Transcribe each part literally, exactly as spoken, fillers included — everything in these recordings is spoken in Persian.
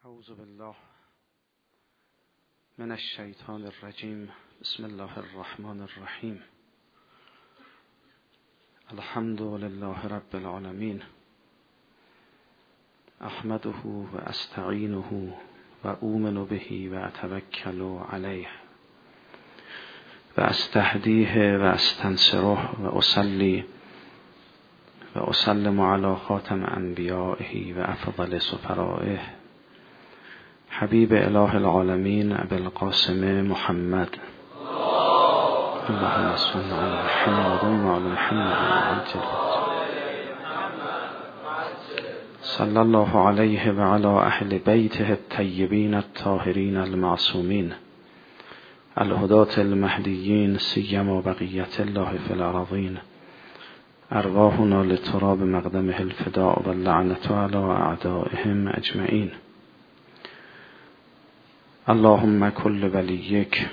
اعوذ بالله من الشیطان الرجیم. بسم الله الرحمن الرحیم. الحمد لله رب العالمین. احمده و استعینه و اؤمن به و اتوکل علیه و استهدیه و استنصره و اصلی و اسلم علی خاتم انبیائه و افضل سفرائه حبیب اله العالمین ابی القاسم محمد. اللهم صل علی محمد و علی محمد صلی الله علیه و علی اهل بیته الطیبین الطاهرین المعصومین الهداة المهدیین سیما بقیة الله فی الارضین. ارواحنا لتراب مقدمه الفداء و اللعنة علی اعدائهم اجمعین. اللهم كل ولیک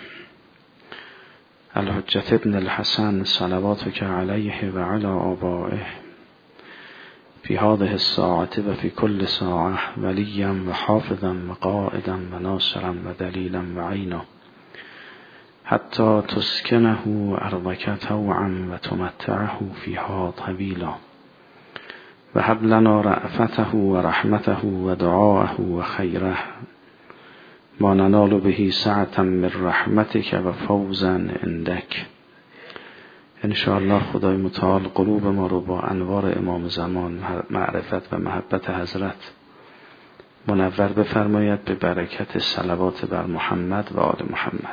الحجة ابن الحسن صلواتك علیه و علی آبائه فی هذه الساعة و فی كل ساعة ولیا و حافظا و قائدا و ناصرا و دلیلا و عینا حتی تسکنه ارضک طوعا و تمتعه فیها طویلا و هب لنا رأفته و رحمته و دعاءه و خیره ما ننال به سعة من رحمتك و فوزا عندك. انشاءالله خدای متعال قلوب ما رو با انوار امام زمان معرفت و محبت حضرت منور بفرماید به برکت صلوات بر محمد و آل محمد.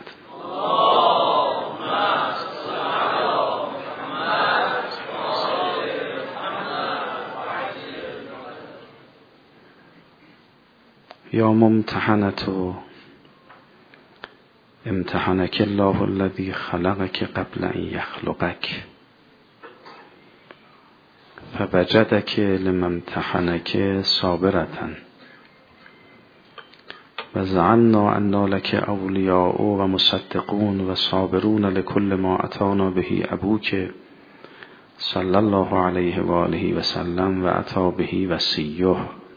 یا ممتحنة امتحنك الله الذي خلقك قبل ان يخلقك فوجدك لما امتحنك صابرة و زعمنا ان لك اولیاء و مصدقون و صابرون لكل ما اتانا به ابوك صلی الله علیه و آله و سلم و اتی به وصیه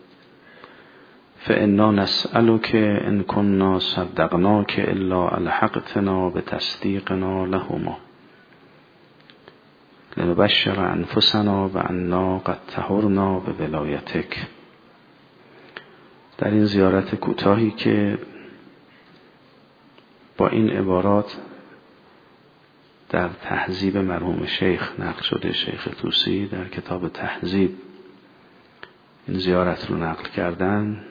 فإنا نسألك إن كنا صدقناك إلا ألحقتنا بتصديقنا لهما لنبشر أنفسنا بأننا قد طهرنا بولایتك. در این زیارت کوتاهی که با این عبارات در تهذیب مرحوم شیخ نقل شده، شیخ طوسی در کتاب تهذیب این زیارت رو نقل کردن،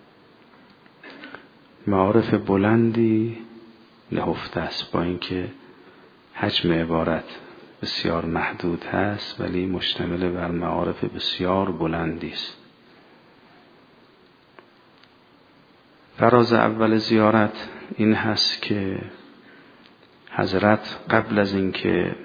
معارف بلندی نهفته است، با اینکه حجم عبارت بسیار محدود هست ولی مشتمل بر معارف بسیار بلندی است. فراز اول زیارت این هست که حضرت قبل از اینکه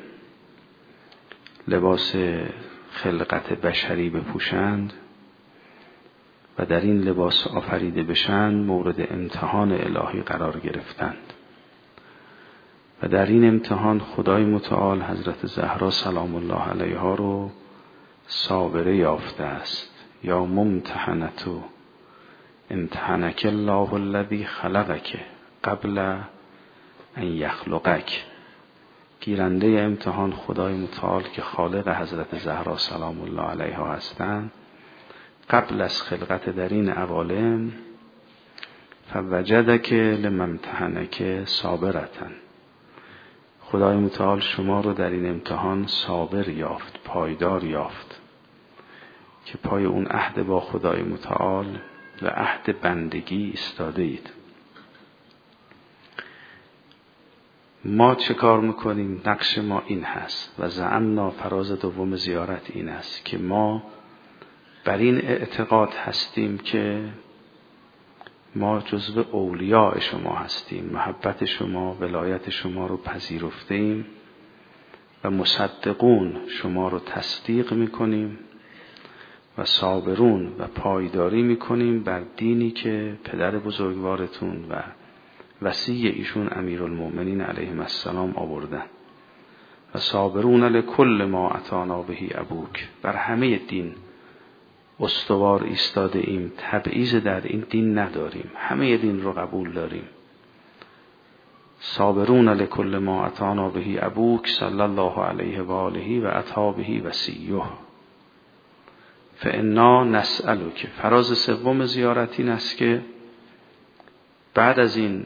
لباس خلقت بشری بپوشند و در این لباس آفریده بشن مورد امتحان الهی قرار گرفتند و در این امتحان خدای متعال حضرت زهرا سلام الله علیها رو صابره یافته است. یا ممتحنتو امتحنک الله الذی خلقک قبل ان یخلقک. گیرنده امتحان خدای متعال که خالق حضرت زهرا سلام الله علیها هستند قبل از خلقت در این عوالم فوجدک لما امتحنک صابرة. خدای متعال شما رو در این امتحان صابر یافت، پایدار یافت که پای اون عهد با خدای متعال و عهد بندگی ایستاده اید. ما چه کار میکنیم؟ نقش ما این هست و زعمنا فراز دوم زیارت این است که ما بر این اعتقاد هستیم که ما جزو اولیاء شما هستیم، محبت شما، ولایت شما رو پذیرفتیم و مصدقون شما رو تصدیق میکنیم و صابرون و پایداری میکنیم بر دینی که پدر بزرگوارتون و وصی ایشون امیرالمؤمنین علیهم السلام آوردن و صابرون لکل ما اتانا به ابوک، بر همه دین استوار ایستاده ایم، تبعیض در این دین نداریم، همه دین رو قبول داریم. صابرون لکل ما اتانا بهی ابوک صلی الله علیه و آله و اتی بهی وصیه فانا نسألک. فراز سوم زیارت این است که بعد از این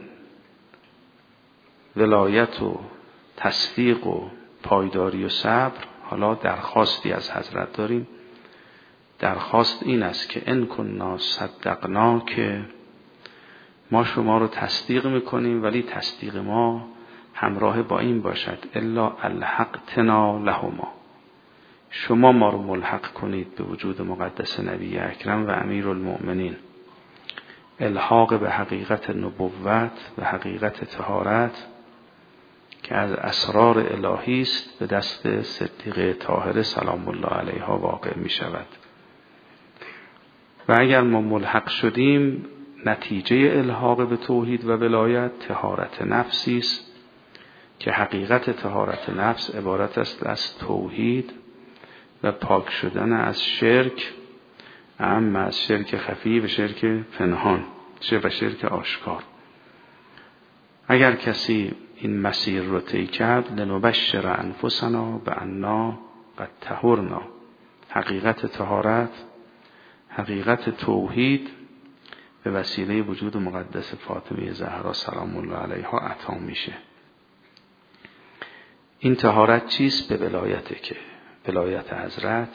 ولایت و تصدیق و پایداری و صبر، حالا درخواستی از حضرت داریم. درخواست این است که ان کنا صدقنا، که ما شما رو تصدیق میکنیم ولی تصدیق ما همراه با این باشد الا الحقتنا لهما، شما ما رو ملحق کنید به وجود مقدس نبی اکرم و امیر المؤمنین. الحاق به حقیقت نبوت و حقیقت طهارت که از اسرار الهی است به دست صدیقه طاهره سلام الله علیها واقع می شود. و اگر ما ملحق شدیم، نتیجه الحاق به توحید و ولایت طهارت نفسی است که حقیقت طهارت نفس عبارت است از توحید و پاک شدن از شرک، اما از شرک خفی و شرک پنهان و شرک آشکار. اگر کسی این مسیر رو طی کرد، لنبشر انفسنا بأننا قد طهرنا، حقیقت طهارت، حقیقت توحید به وسیله وجود مقدس فاطمه زهرا سلام الله علیها عطا میشه. این طهارت چیست؟ به ولایته، که ولایت حضرت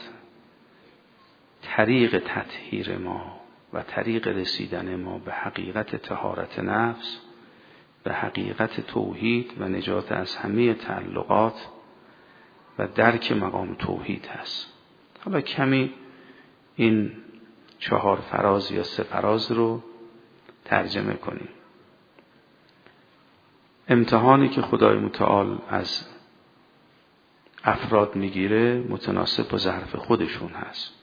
طریق تطهیر ما و طریق رسیدن ما به حقیقت طهارت نفس، به حقیقت توحید و نجات از همه تعلقات و درک مقام توحید هست. حالا کمی این چهار فراز یا سه فراز رو ترجمه کنیم. امتحانی که خدای متعال از افراد میگیره متناسب با ظرف خودشون هست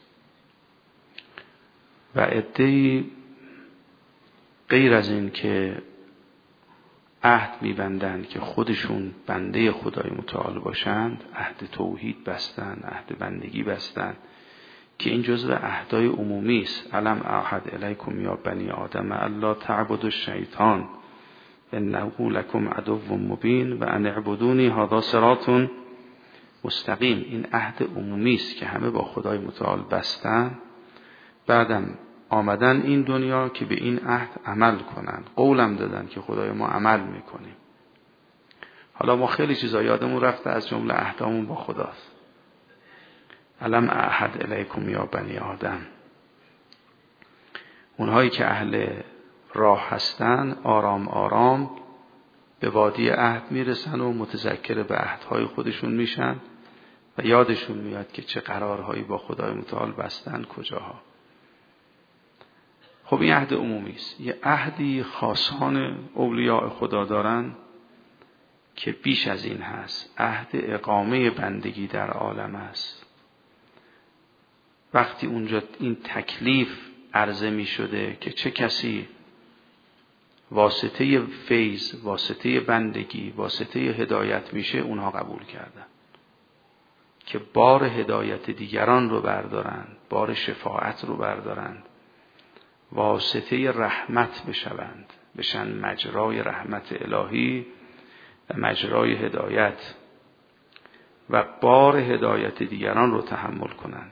و عده‌ای غیر از این که عهد میبندند که خودشون بنده خدای متعال باشند، عهد توحید بستند، عهد بندگی بستند که این جزء عهدهای عمومی است. الم اعهد الیکم یا بنی آدم الا تعبدوا الشیطان انه لکم عدو مبین و ان اعبدونی هذا صراط مستقیم. این عهد عمومی است که همه با خدای متعال بستند، بعدم آمدن این دنیا که به این عهد عمل کنند. قولم دادن که خدای ما عمل میکنیم. حالا ما خیلی چیزا یادمون رفته، از جمله عهدامون با خداست. الم اعهد الیکم یا بنی آدم. اونهایی که اهل راه هستن آرام آرام به وادی عهد میرسن و متذکر به عهدهای خودشون میشن و یادشون میاد که چه قرارهایی با خدای متعال بستن کجاها. خب این عهد عمومی است. یه عهدی خاصان اولیاء خدا دارن که بیش از این هست. عهد اقامه بندگی در عالم است. وقتی اونجا این تکلیف عرضه می شده که چه کسی واسطه فیض، واسطه بندگی، واسطه هدایت میشه، اونها قبول کردن که بار هدایت دیگران رو بردارند، بار شفاعت رو بردارند، واسطه رحمت بشوند، بشن مجرای رحمت الهی و مجرای هدایت و بار هدایت دیگران رو تحمل کنند،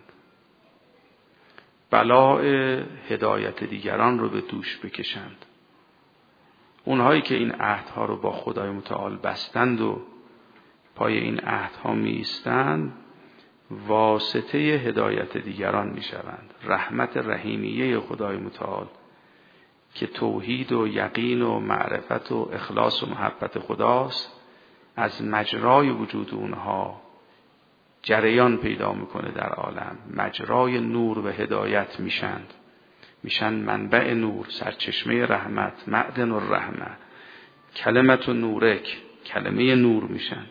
بلاء هدایت دیگران رو به دوش بکشند. اونهایی که این عهدها رو با خدای متعال بستند و پای این عهدها می ایستند، واسطه هدایت دیگران می شوند. رحمت رحیمیه خدای متعال که توحید و یقین و معرفت و اخلاص و محبت خداست، از مجرای وجود اونها جریان پیدا میکنه در عالم. مجرای نور و هدایت میشند، میشن منبع نور، سرچشمه رحمت، معدن الرحمه، کلمت نورک، کلمه نور میشن،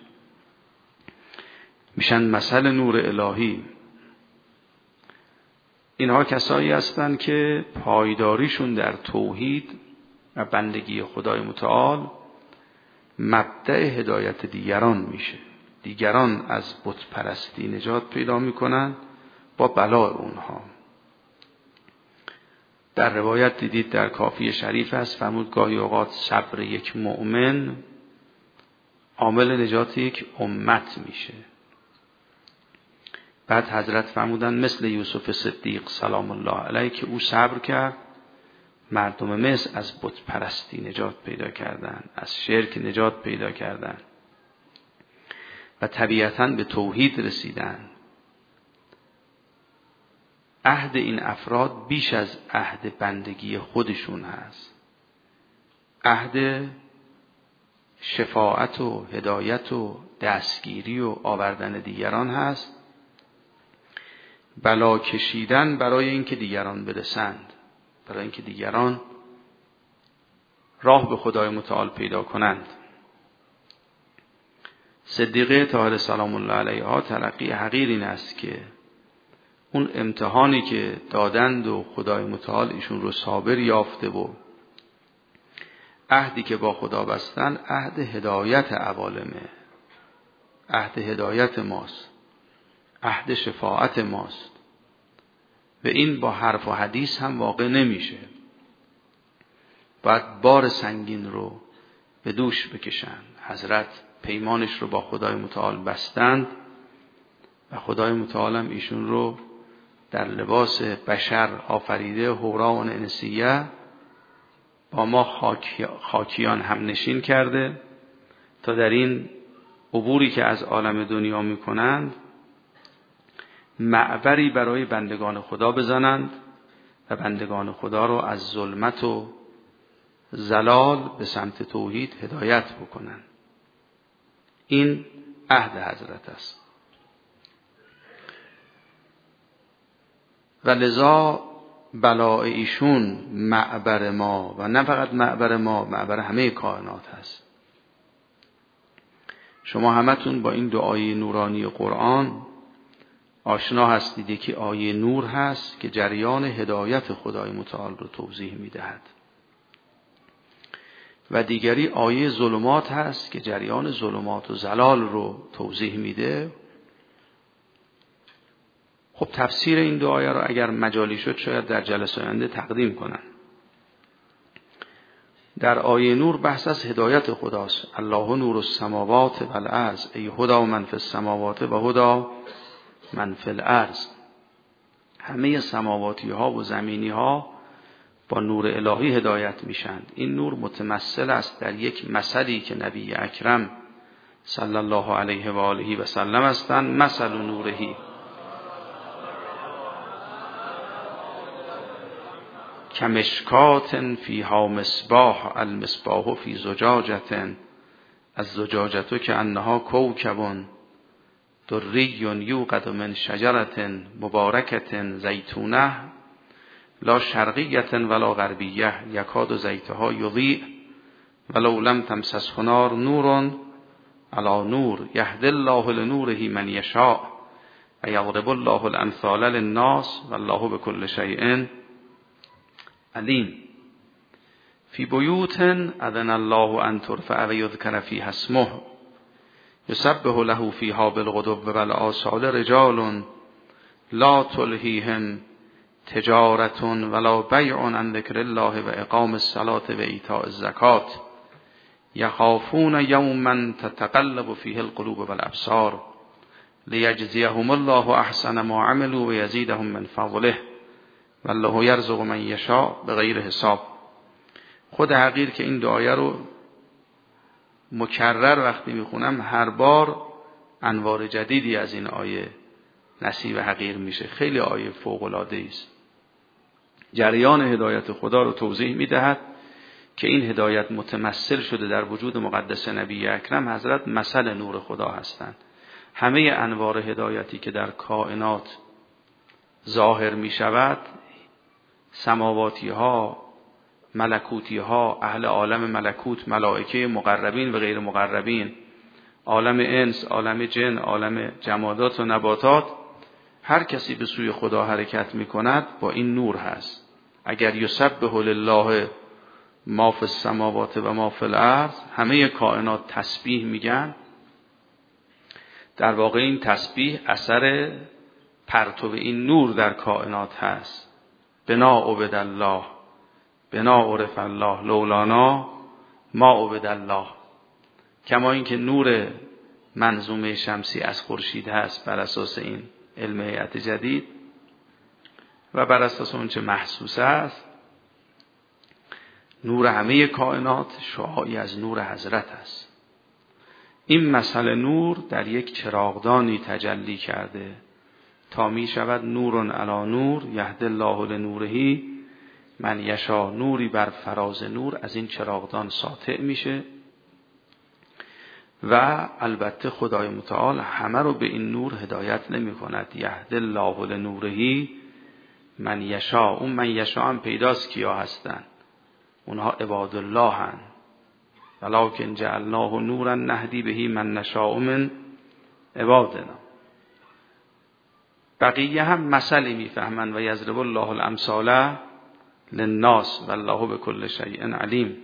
میشن مثل نور الهی. اینها کسایی هستند که پایداریشون در توحید و بندگی خدای متعال مبدأ هدایت دیگران میشه. دیگران از بت پرستی نجات پیدا میکنن با بلاء اونها. در روایت دیدید در کافی شریف است، فرمود گاهی اوقات صبر یک مؤمن عامل نجات یک امت میشه. بعد حضرت فرمودن مثل یوسف صدیق سلام الله علیه که او صبر کرد، مردم مصر از بت پرستی نجات پیدا کردن، از شرک نجات پیدا کردن و طبیعتاً به توحید رسیدن. عهد این افراد بیش از عهد بندگی خودشون هست، عهد شفاعت و هدایت و دستگیری و آوردن دیگران هست، بلا کشیدن برای اینکه دیگران برسند، برای اینکه دیگران راه به خدای متعال پیدا کنند. صدیقه طاهره سلام الله علیها تلقی حقیر این است که اون امتحانی که دادند و خدای متعال ایشون رو صابر یافته و عهدی که با خدا بستن عهد هدایت عوالمه، عهد هدایت ماست، عهد شفاعت ماست و این با حرف و حدیث هم واقع نمیشه. باید بار سنگین رو به دوش بکشن. حضرت پیمانش رو با خدای متعال بستند و خدای متعال هم ایشون رو در لباس بشر آفریده هوران انسیه با ما خاکی خاکیان هم نشین کرده تا در این عبوری که از عالم دنیا میکنند معبری برای بندگان خدا بزنند و بندگان خدا رو از ظلمت و ضلال به سمت توحید هدایت بکنند. این عهد حضرت است و لذا بلاء ایشون معبر ما و نه فقط معبر ما، معبر همه کائنات هست. شما همتون با این دو آیه نورانی قرآن آشنا هستید که آیه نور هست که جریان هدایت خدای متعال رو توضیح میدهد و دیگری آیه ظلمات هست که جریان ظلمات و ضلال رو توضیح میده. خب تفسیر این دو آیه رو اگر مجالی شد شاید در جلسه آینده تقدیم کنن. در آیه نور بحث از هدایت خداست. الله نور السماوات و الارض ای هدا من فی السماوات و هدا من فی الارض. همه سماواتی ها و زمینی ها با نور الهی هدایت میشند. این نور متمثل است در یک مثلی که نبی اکرم صلی الله علیه و آله و سلم هستند. مثل نورهی کمشکات فیها مصباح المصباح فی زجاجة از زجاجة که انها کوکب دری یوقد من شجرة مبارکة زیتونه لا شرقیة ولا غربیة یکاد زیتها یضیء ولو لم تمسسه نار نور علی نور یهدی الله لنوره من یشاء و یضرب الله الامثال للناس والله بكل شیء علیم. فی بیوت اذن الله ان ترفع و یذکر فیها اسمه یسبح له فیها بالغدو والآصال رجال لا تلهیهم تجارت ولا بیع عن ذکر الله و اقام الصلاة و ایتاء الزکات یخافون یوما تتقلب فیه القلوب والابصار لیجزیهم الله احسن ما عملوا و یزیدهم من فضله والله یرزق من یشاء بغیر حساب. خود حقیر که این دعایه رو مکرر وقتی میخونم هر بار انوار جدیدی از این آیه نصیب حقیر میشه. خیلی آیه فوق العاده است. جریان هدایت خدا رو توضیح میدهد که این هدایت متمثل شده در وجود مقدس نبی اکرم حضرت مثل نور خدا هستند. همه انوار هدایتی که در کائنات ظاهر میشود، سماواتی ها، ملکوتی ها، اهل عالم ملکوت، ملائکه مقربین و غیر مقربین، عالم انس، عالم جن، عالم جمادات و نباتات، هر کسی به سوی خدا حرکت می کند با این نور هست. اگر یسبح لله ما فی السماوات و ما فی الارض، همه کائنات تسبیح میگن، در واقع این تسبیح اثر پرتو این نور در کائنات هست. بنا عبد الله بنا عرف الله لولانا ما عبد الله. کما اینکه نور منظومه شمسی از خورشید هست بر اساس این علم هیئت جدید و بر اساس اون چه محسوس است، نور همه کائنات شعاعی از نور حضرت است. این مسئله نور در یک چراغدانی تجلی کرده تا می شود نورن علی نور یهدی الله لنوره من یشاء. نوری بر فراز نور از این چراغدان ساطع میشه و البته خدای متعال همه رو به این نور هدایت نمی کند. یهدی الله لنوره من یشاء. اون من یشاء هم پیداست کیا هستن؟ اونها عباد الله هن. ولکن جعلناه نورا نهدی بهی من نشاء من عبادنا. بقیه هم مثلی میفهمن و یضرب الله الامثال للناس والله بكل شیء علیم.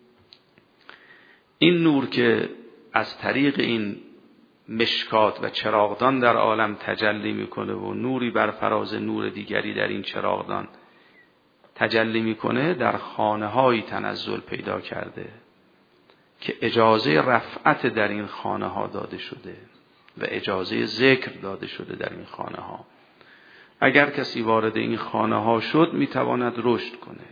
این نور که از طریق این مشکات و چراغدان در عالم تجلی میکنه و نوری بر فراز نور دیگری در این چراغدان تجلی میکنه، در خانه هایی تنزل پیدا کرده که اجازه رفعت در این خانه ها داده شده و اجازه ذکر داده شده در این خانه ها. اگر کسی وارد این خانه ها شد میتواند رشد کنه.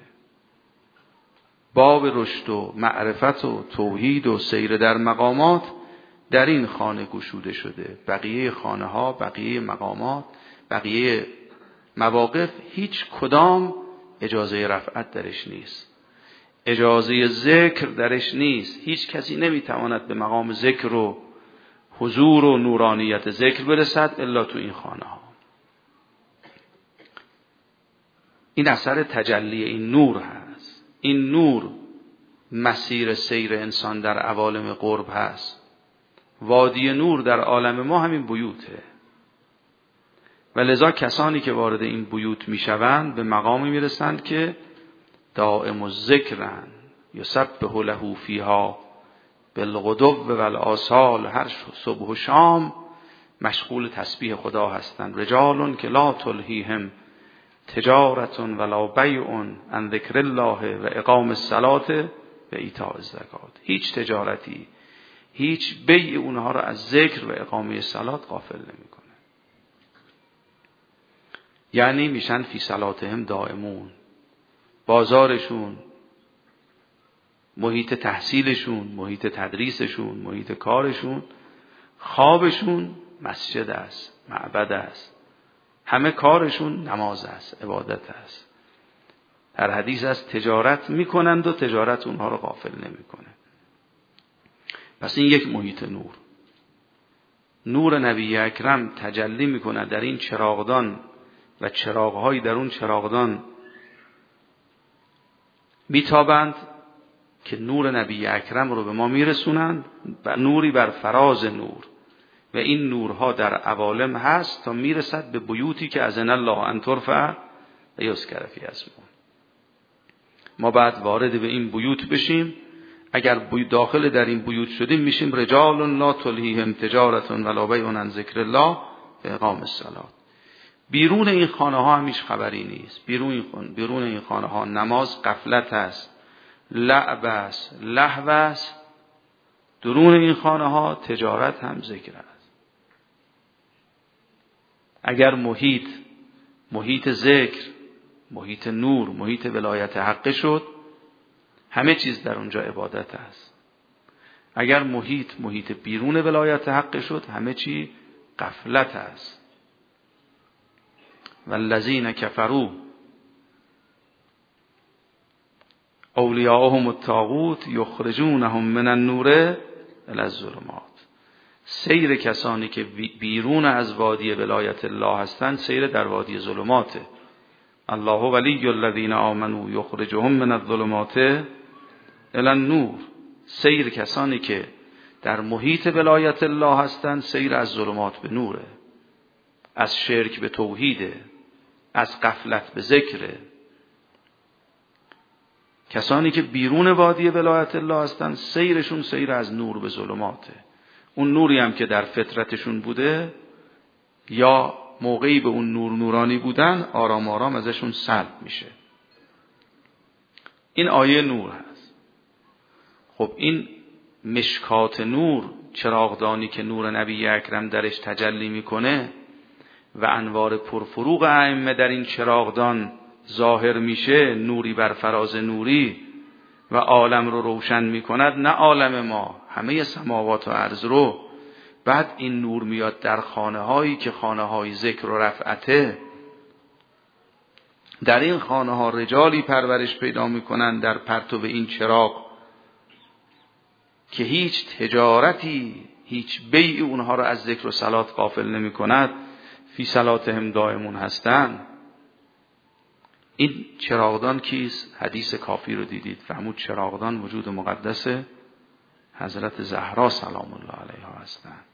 باب رشد و معرفت و توحید و سیر در مقامات در این خانه گشوده شده. بقیه خانه ها، بقیه مقامات، بقیه مواقف هیچ کدام اجازه رفعت درش نیست، اجازه ذکر درش نیست. هیچ کسی نمیتواند به مقام ذکر و حضور و نورانیت ذکر برسد الا تو این خانه ها. این اثر تجلی این نور هست. این نور مسیر سیر انسان در عوالم قرب هست. وادی نور در عالم ما همین بیوته و لذا کسانی که وارد این بیوت میشوند به مقامی میرسند که دائم الذکرن یسبح له فیها بالغدو والآصال. هر صبح و شام مشغول تسبیح خدا هستند. رجال که لا تلهیهم تجارت ولا بیع عن ذکر الله و اقام الصلاة و ایتاء الزکات. هیچ تجارتی، هیچ بیع اونها را از ذکر و اقامه صلات غافل نمیکنه. یعنی میشن فی صلاتهم دائمون. بازارشون، محیط تحصیلشون، محیط تدریسشون، محیط کارشون، خوابشون مسجد است، معبد است. همه کارشون نماز است، عبادت است. در حدیث است تجارت میکنند و تجارت اونها رو غافل نمیکنه. پس این یک محیط نور. نور نبی اکرم تجلی میکنه در این چراغدان و چراغهایی در اون چراغدان میتابند که نور نبی اکرم رو به ما میرسونند و نوری بر فراز نور. و این نورها در عوالم هست تا میرسد به بیوتی که اذن الله ان ترفع و یذکر فیها اسمه. ما بعد وارد به این بیوت بشیم. اگر داخل در این بیوت شدیم میشیم رجال لا تلهیهم تجارت ولا بیع عن ذکر الله و اقام الصلاة. بیرون این خانه ها هم هیچ خبری نیست. بیرون این بیرون این خانه ها نماز غفلت است، لعب است، لهو است. درون این خانه ها تجارت هم ذکر است. اگر محیط محیط ذکر، محیط نور، محیط ولایت حق شد، همه چیز در اونجا عبادت است. اگر محیط محیط بیرون ولایت حق شد، همه چی غفلت است. والذین کفروا اولیاءهم الطاغوت یخرجونهم من النور الی الظلمات. سیر کسانی که بیرون از وادی ولایت الله هستند سیر در وادی ظلماته. الله ولی الذین آمنوا یخرجهم من الظلمات الی النور. سیر کسانی که در محیط ولایت الله هستند سیر از ظلمات به نوره، از شرک به توحیده، از غفلت به ذکره. کسانی که بیرون وادی ولایت الله هستند سیرشون سیر از نور به ظلماته. اون نوری هم که در فطرتشون بوده یا موقعی به اون نور نورانی بودن آرام آرام ازشون سلب میشه. این آیه نور هست. خب این مشکات نور، چراغدانی که نور نبی اکرم درش تجلی میکنه و انوار پرفروغ ائمه در این چراغدان ظاهر میشه، نوری بر فراز نوری و عالم رو روشن میکند، نه عالم ما، همه سماوات و ارض رو. بعد این نور میاد در خانه هایی که خانه های ذکر و رفعته. در این خانه ها رجالی پرورش پیدا میکنن در پرتو این چراغ که هیچ تجارتی، هیچ بیعی اونها رو از ذکر و صلات غافل نمی کند، فی صلاتهم دائمون هستن. این چراغدان کیست؟ حدیث کافی رو دیدید، فهمود چراغدان وجود مقدس حضرت زهرا سلام الله علیها هستند.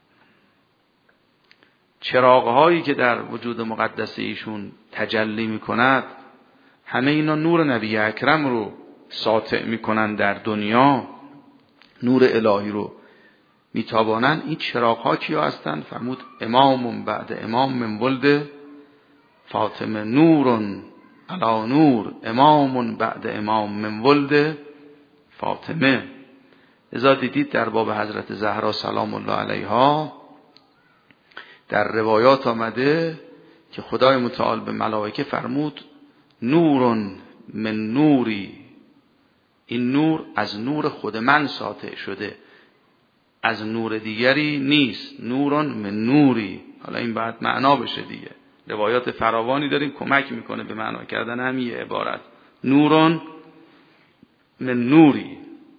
چراغهایی که در وجود مقدس ایشون تجلی می کند، همه اینا نور نبی اکرم رو ساطع می کنند در دنیا، نور الهی رو میتابانند. این چراغ ها کیا هستند؟ فرمود امام بعد امام من ولد فاطمه، نورن علی نور، امام بعد امام من ولد فاطمه. ازا دیدید در باب حضرت زهرا سلام الله علیها در روایات آمده که خدای متعال به ملائکه فرمود نورن من نوری، این نور از نور خود من ساطع شده، از نور دیگری نیست. نورن من نوری. حالا این باید معنا بشه دیگه، روایات فراوانی داریم کمک میکنه به معنا کردن همین عبارت. نورن من نوری،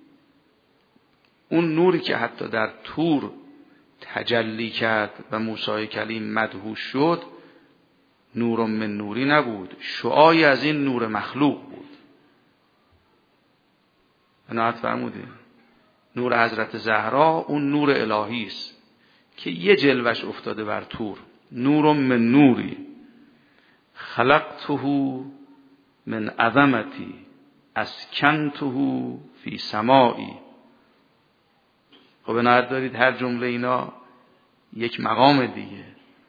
اون نوری که حتی در طور تجلی کرد و موسی کلیم مدهوش شد، نورن من نوری نبود، شعاعی از این نور مخلوق بود. عنایت فرمودید؟ نور حضرت زهرا اون نور الهی است که یه جلوش افتاده بر طور. نور من نوری خلقته من عظمتی اسکنته فی سمائی. خب عنایت دارید هر جمله اینا یک مقام دیگه.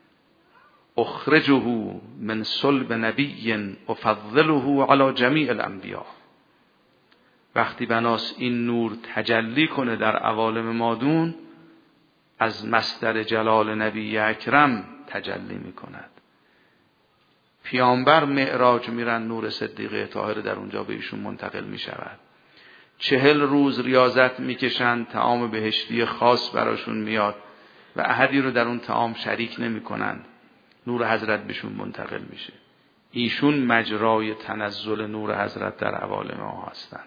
اخرجه من صلب نبی افضله علی جمیع الانبیاء. وقتی بناس این نور تجلی کنه در عوالم مادون، از مصدر جلال نبی اکرم تجلی میکند. پیامبر معراج میرن، نور صدیقه طاهره در اونجا به ایشون منتقل میشود. چهل روز ریاضت میکشن، طعام بهشتی خاص براشون میاد و احدی رو در اون طعام شریک نمیکنن، نور حضرت بهشون منتقل میشه. ایشون مجرای تنزل نور حضرت در عوالم ما هستند.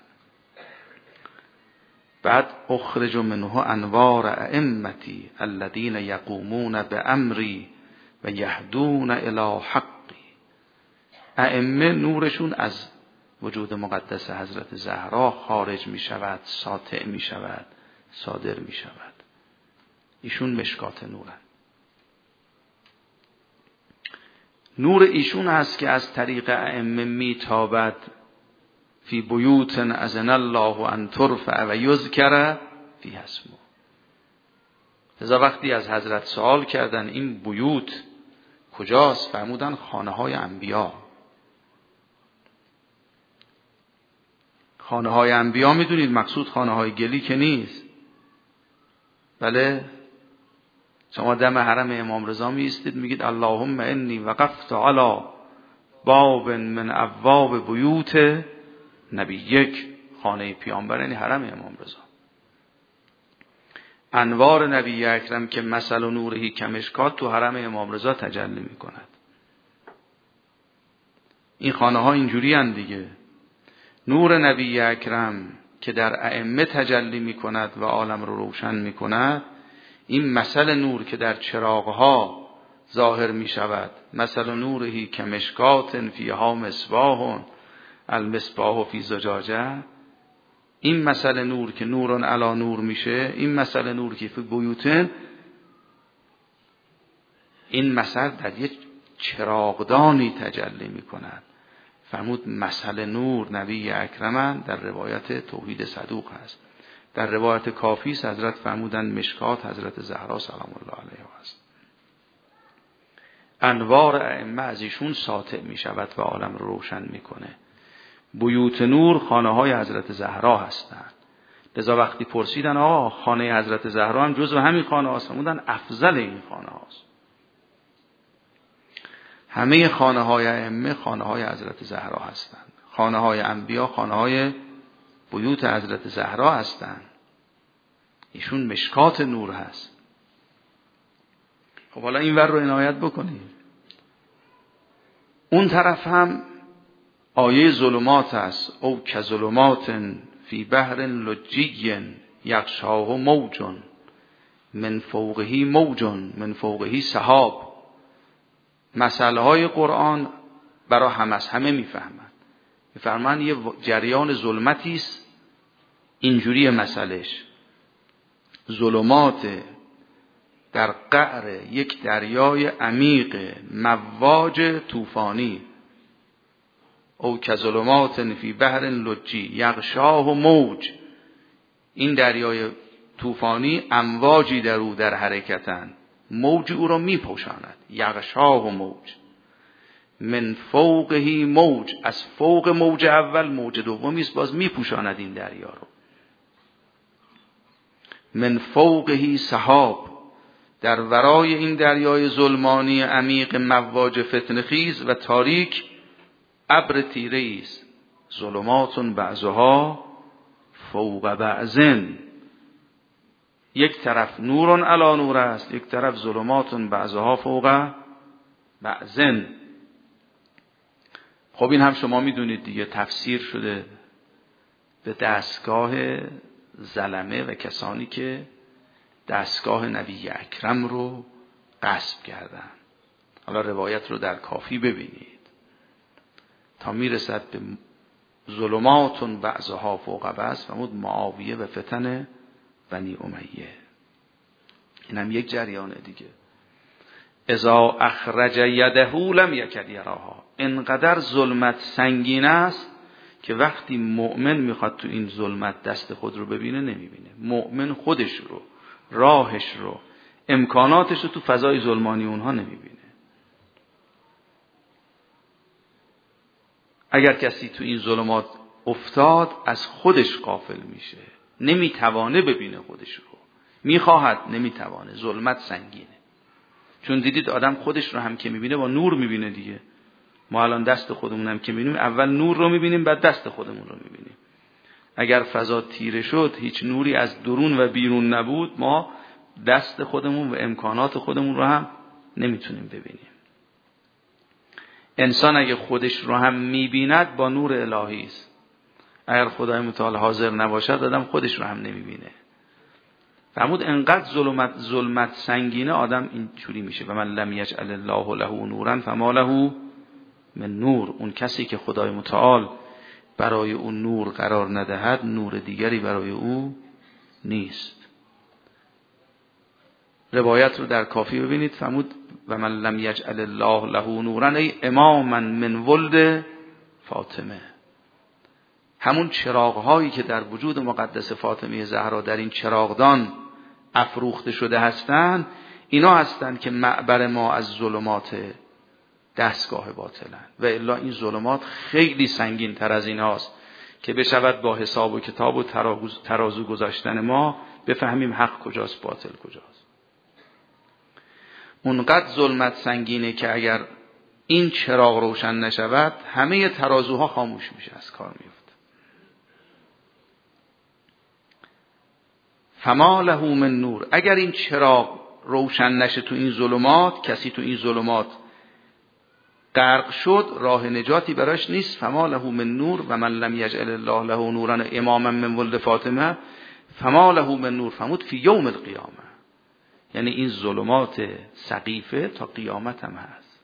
بعد اخرج منه انوار ائمتی الذین یقومون بامری و یهدون الی حقی. ائمه نورشون از وجود مقدس حضرت زهرا خارج می شود، ساطع می شود، صادر می شود. ایشون مشکات نورن. نور ایشون هست که از طریق ائمه می تابد فی بیوت اذن الله ان ترفع و یذکر فی اسمه. لذا وقتی از حضرت سوال کردن این بیوت کجاست، فرمودن خانه های انبیا. خانه های انبیا میدونید مقصود خانه های گلی که نیست. بله، شما دم حرم امام رضا می ایستید میگید اللهم انی وقفت علی باب من ابواب بیوت نبی یک، خانه پیامبر یعنی حرم امام رضا. انوار نبی اکرم که مثل و نورهی کمشکات تو حرم امام رضا تجلی می کند. این خانه ها اینجوری هستند دیگه. نور نبی اکرم که در ائمه تجلی می کند و عالم رو روشن می کند، این مثل نور که در چراغ ها ظاهر می شود، مثل نورهی کمشکات فیها مصباح المصباح فی زجاجه، این مثل نور که نورن علی نور میشه، این مثل نور که فی بیوتن، این مثل در یک چراغدانی تجلی می کند. فرمود مثل نور نبی اکرم در روایت توحید صدوق هست. در روایت کافی حضرت فرمودند مشکات حضرت زهرا سلام الله علیها است. انوار ائمه از ایشون ساطع می شود و عالم رو روشن میکنه. بیوت نور خانه های حضرت زهرا هستند. لذا وقتی پرسیدن آقا خانه حضرت زهرا هم جزو همین خانه هاست، فرمودن افضل این خانه هاست. همه خانه های ائمه خانه های حضرت زهرا هستند. خانه های انبیا خانه های بیوت حضرت زهرا هستند. ایشون مشکات نور هست. خب حالا این ور رو عنایت بکنیم. اون طرف هم آیه ظلمات است. او که ظلمات فی بحر لجی یغشاه موج من فوقه موج من فوقه سحاب. مسئله های قرآن برای همه از همه میفهمند. میفرمایند یه جریان ظلمتی است، اینجوری مسئلهش ظلمات در قعر یک دریای عمیق مواج طوفانی. او که ظلمات فی بحر لجی یغشاه موج. این دریای طوفانی امواجی در او در حرکتند، موج او را میپوشاند. یغشاه موج من فوقه موج. از فوق موج اول موج دومی است، باز میپوشاند این دریا رو. من فوقه سحاب. در ورای این دریای ظلمانی عمیق مواج فتنه‌خیز و تاریک ابر تیره است. ظلمات بعضها فوق بعضن. یک طرف نور علی نور است، یک طرف ظلمات بعضها فوق بعضن. خب این هم شما میدونید دیگه، تفسیر شده به دستگاه ظلمه و کسانی که دستگاه نبی اکرم رو غصب کردن. حالا روایت رو در کافی ببینید تا میرسد به ظلمات بعضها فوق بعض. فرمود معاویه و فتن بنی امیه. این هم یک جریانه دیگه. اذا اخرج یده لم یکد یراها. اینقدر ظلمت سنگین است که وقتی مؤمن میخواد تو این ظلمت دست خود رو ببینه نمیبینه. مؤمن خودش رو، راهش رو، امکاناتش رو تو فضای ظلمانی اونها نمیبینه. اگر کسی تو این ظلمات افتاد از خودش غافل میشه، نمیتوانه ببینه خودش رو، میخواهد نمیتوانه. ظلمت سنگینه. چون دیدید آدم خودش رو هم که میبینه با نور میبینه دیگه. ما الان دست خودمون هم که میبینیم اول نور رو میبینیم بعد دست خودمون رو میبینیم. اگر فضا تیره شد، هیچ نوری از درون و بیرون نبود، ما دست خودمون و امکانات خودمون رو هم نمیتونیم ببینیم. انسان اگه خودش رو هم میبیند با نور الهی است. اگر خدای متعال حاضر نباشد آدم خودش رو هم نمیبینه. فرمود انقدر ظلمت ظلمت سنگینه آدم اینجوری میشه. و من لم یجعل الله له نورا فما له من نور. اون کسی که خدای متعال برای اون نور قرار ندهد، نور دیگری برای او نیست. روایت رو در کافی ببینید. فرمود و من لم یجعل الله له نورا ای اماما من ولد فاطمه. همون چراغ هایی که در وجود مقدس فاطمه زهرا در این چراغدان افروخته شده هستند، اینا هستند که معبر ما از ظلمات دستگاه باطلن. و الا این ظلمات خیلی سنگین تر از این هاست که بشود با حساب و کتاب و ترازو گذاشتن ما بفهمیم حق کجاست باطل کجاست. اونقدر ظلمت سنگینه که اگر این چراغ روشن نشود همه ترازوها خاموش میشه، از کار میفته. فما له من نور. اگر این چراغ روشن نشه تو این ظلمات، کسی تو این ظلمات غرق شد، راه نجاتی براش نیست. فما له من نور و من لم یجعل الله له نورا اماما من ولد فاطمه فما له من نور. فرمود فی یوم القیامه. یعنی این ظلمات سقیفه تا قیامت هم هست.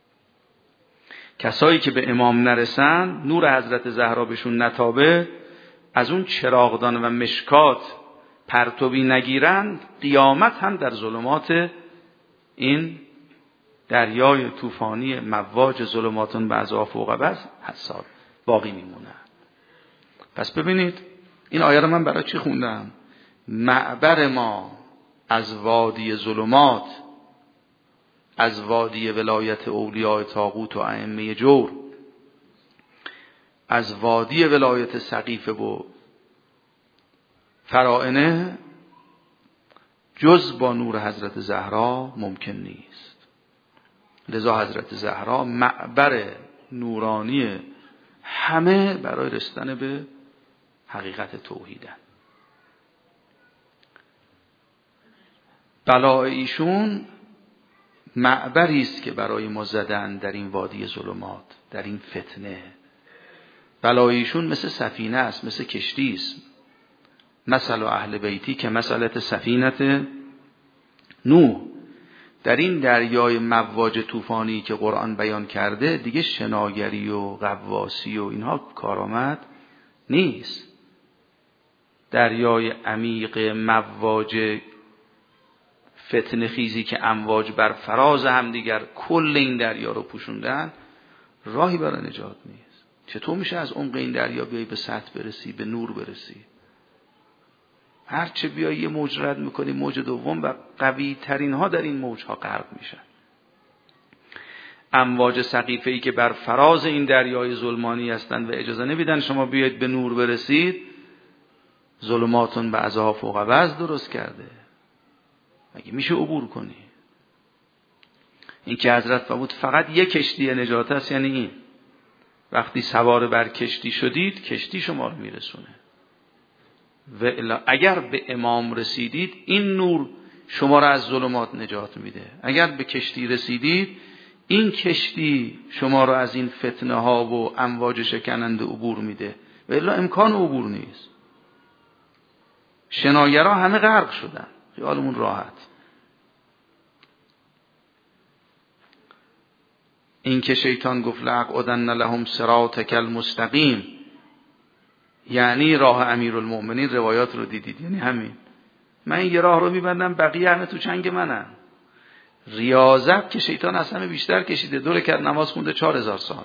کسایی که به امام نرسن، نور حضرت زهرا بهشون نتابه، از اون چراغدان و مشکات پرتوی نگیرند، قیامت هم در ظلمات این دریای طوفانی مواج ظلماتون بعضا فوق بعض حساب باقی میمونه. پس ببینید این آیه رو من برای چی خوندم؟ معبر ما از وادی ظلمات از وادی ولایت اولیاء طاغوت و ائمه جور، از وادی ولایت سقیفه و فرائنه، جز با نور حضرت زهرا ممکن نیست. لذا حضرت زهرا معبر نورانی همه برای رسیدن به حقیقت توحیدن. بلای ایشون معبری است که برای ما زدن در این وادی ظلمات، در این فتنه. بلای ایشون مثل سفینه است، مثل کشتی است. مثل اهل بیتی که مثلت سفینت نوح. در این دریای مواج طوفانی که قرآن بیان کرده دیگه شناگری و غواصی و اینها کارآمد نیست. دریای عمیق مواج فتنه خیزی که امواج بر فراز هم دیگر کل این دریا رو پوشوندن، راهی برای نجات نیست. چطور میشه از عمق این دریا بیایی به سطح برسی، به نور برسی؟ هرچه بیایی یه موج رد میکنی، موج دوم، و قوی ترین ها در این موج ها غرق میشن. امواج سقیفه ای که بر فراز این دریای ظلمانی هستند و اجازه نمیدن شما بیاید به نور برسید، ظلماتون بعضها فوق بعض درست کرده. مگه میشه عبور کنی؟ این که حضرت فرمود فقط یک کشتی نجات است، یعنی این وقتی سوار بر کشتی شدید کشتی شما رو میرسونه. و اگر به امام رسیدید این نور شما را از ظلمات نجات میده. اگر به کشتی رسیدید این کشتی شما را از این فتنه ها و امواج شکننده عبور میده. و الا امکان عبور نیست. شناگرها همه غرق شدن، خیالمون راحت. این که شیطان گفت لأقعدن لهم صراطک المستقیم، یعنی راه امیرالمؤمنین. روایات رو دیدید، یعنی همین. من یه راه رو میبندم، بقیه همه تو چنگ منن. ریاضت که شیطان از همه بیشتر کشیده، دو رکعت نماز خونده چهار هزار سال.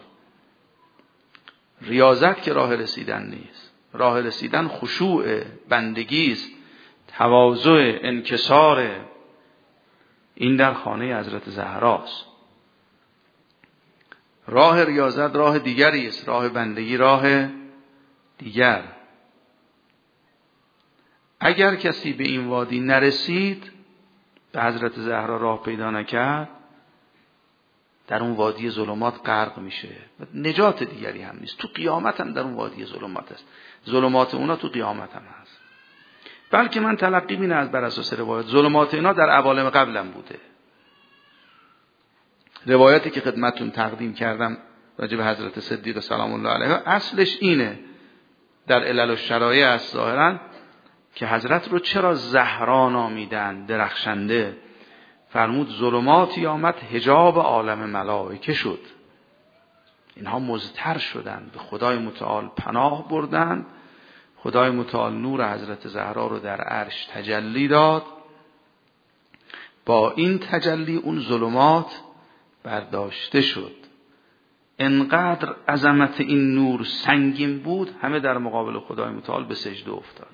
ریاضت که راه رسیدن نیست. راه رسیدن خشوع، بندگی است، تواضع، انکسار. این در خانه حضرت زهراست. راه ریاضت راه دیگری است، راه بندگی راه دیگر. اگر کسی به این وادی نرسید، به حضرت زهرا راه پیدا نکرد، در اون وادی ظلمات غرق میشه. نجات دیگری هم نیست. تو قیامت هم در اون وادی ظلمات است. ظلمات اونا تو قیامت هم هست. بلکه من تلقی اینه از بر اساس روایت، ظلمات اینا در عوالم قبلم بوده. روایتی که خدمتتون تقدیم کردم راجع به حضرت صدیق سلام الله علیه، اصلش اینه، در علل و شرایع است ظاهرا، که حضرت رو چرا زهرا نامیدن، درخشنده. فرمود ظلماتی آمد حجاب عالم ملائکه شد. اینها مضطر شدند، به خدای متعال پناه بردند. خدای متعال نور حضرت زهرا رو در عرش تجلی داد. با این تجلی اون ظلمات برداشته شد. انقدر عظمت این نور سنگین بود، همه در مقابل خدای متعال به سجده افتادن.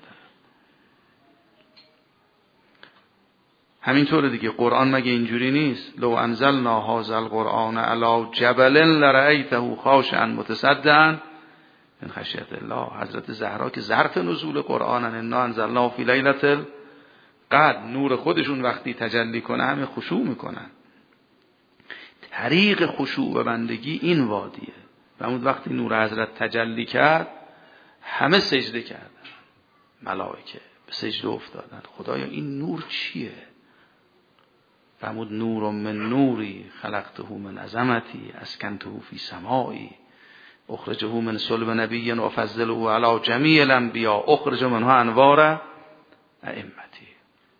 همینطوره دیگه. قرآن مگه اینجوری نیست؟ لو انزلنا هذا القرآن علی جبل لرأیته خاشعا متصدعا من خشیت الله. حضرت زهرا که ظرف نزول قرآنن، انا انزلناه فی لیلة القدر، نور خودشون وقتی تجلی کنه همه خشوع میکنن. طریق خشوع و بندگی این وادیه. و اون وقتی نور حضرت تجلی کرد همه سجده کردن، ملائکه به سجده افتادن. خدایا این نور چیه؟ فرمود نور من نوری خلقته من عظمتی اسکنته فی سمایی اخرجه من صلب نبی و فضله علی جمیع الانبیاء اخرج منها انوار ائمتی.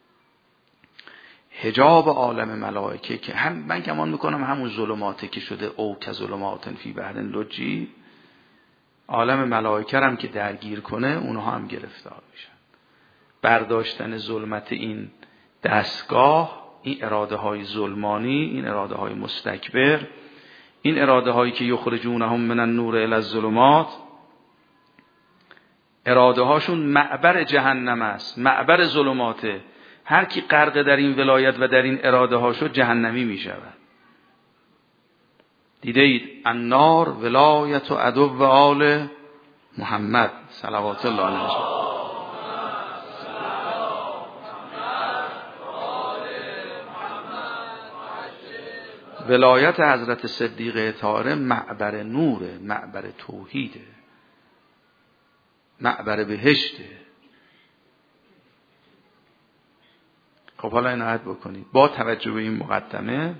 حجاب عالم ملائکه که هم من گمان میکنم همون ظلماته که شده او که ظلمات فی بحر لجی، عالم ملائکه هم که درگیر کنه اونها هم گرفتار میشن. برداشتن ظلمت این دستگاه، این اراده های ظلمانی، این اراده های مستکبر، این اراده هایی که یخرجونهم من النور الی الظلمات، اراده هاشون معبر جهنم است، معبر ظلماته. هر کی غرق در این ولایت و در این اراده ها شد جهنمی می شود. دیده اید النار ولایت و عدو و آل محمد صلوات الله علیه. ولایت حضرت صدیقه طاهره معبر نوره، معبر توحیده، معبر بهشته. خب حالا عنایت بکنید، با توجه به این مقدمه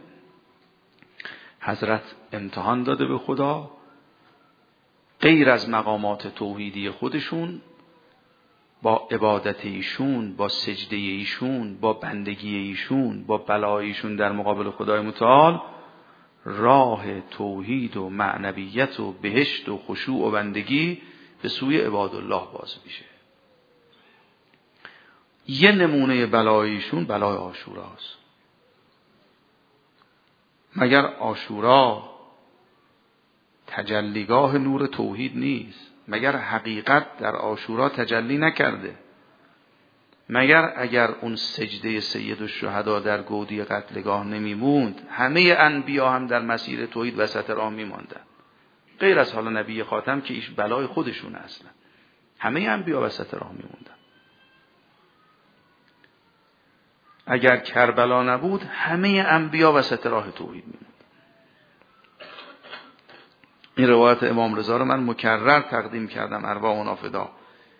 حضرت امتحان داده به خدا، غیر از مقامات توحیدی خودشون، با عبادت ایشون، با سجده ایشون، با بندگی ایشون، با بلای ایشون در مقابل خدای متعال، راه توحید و معنویت و بهشت و خشوع و بندگی به سوی عباد الله باز میشه. یه نمونه بلای ایشون بلای عاشوراست. مگر عاشورا تجلیگاه نور توحید نیست؟ مگر حقیقت در عاشورا تجلی نکرده؟ مگر اگر اون سجده سید الشهدا در گودی قتلگاه نمیموند، همه انبیا هم در مسیر توحید وسط راه میماندن، غیر از حالا نبی خاتم که ایش بلای خودشون اصلا. همه انبیا وسط راه میموندن. اگر کربلا نبود همه انبیا وسط راه توحید میموندن. این روایت امام رضا رو من مکرر تقدیم کردم، ارواحنا فدا،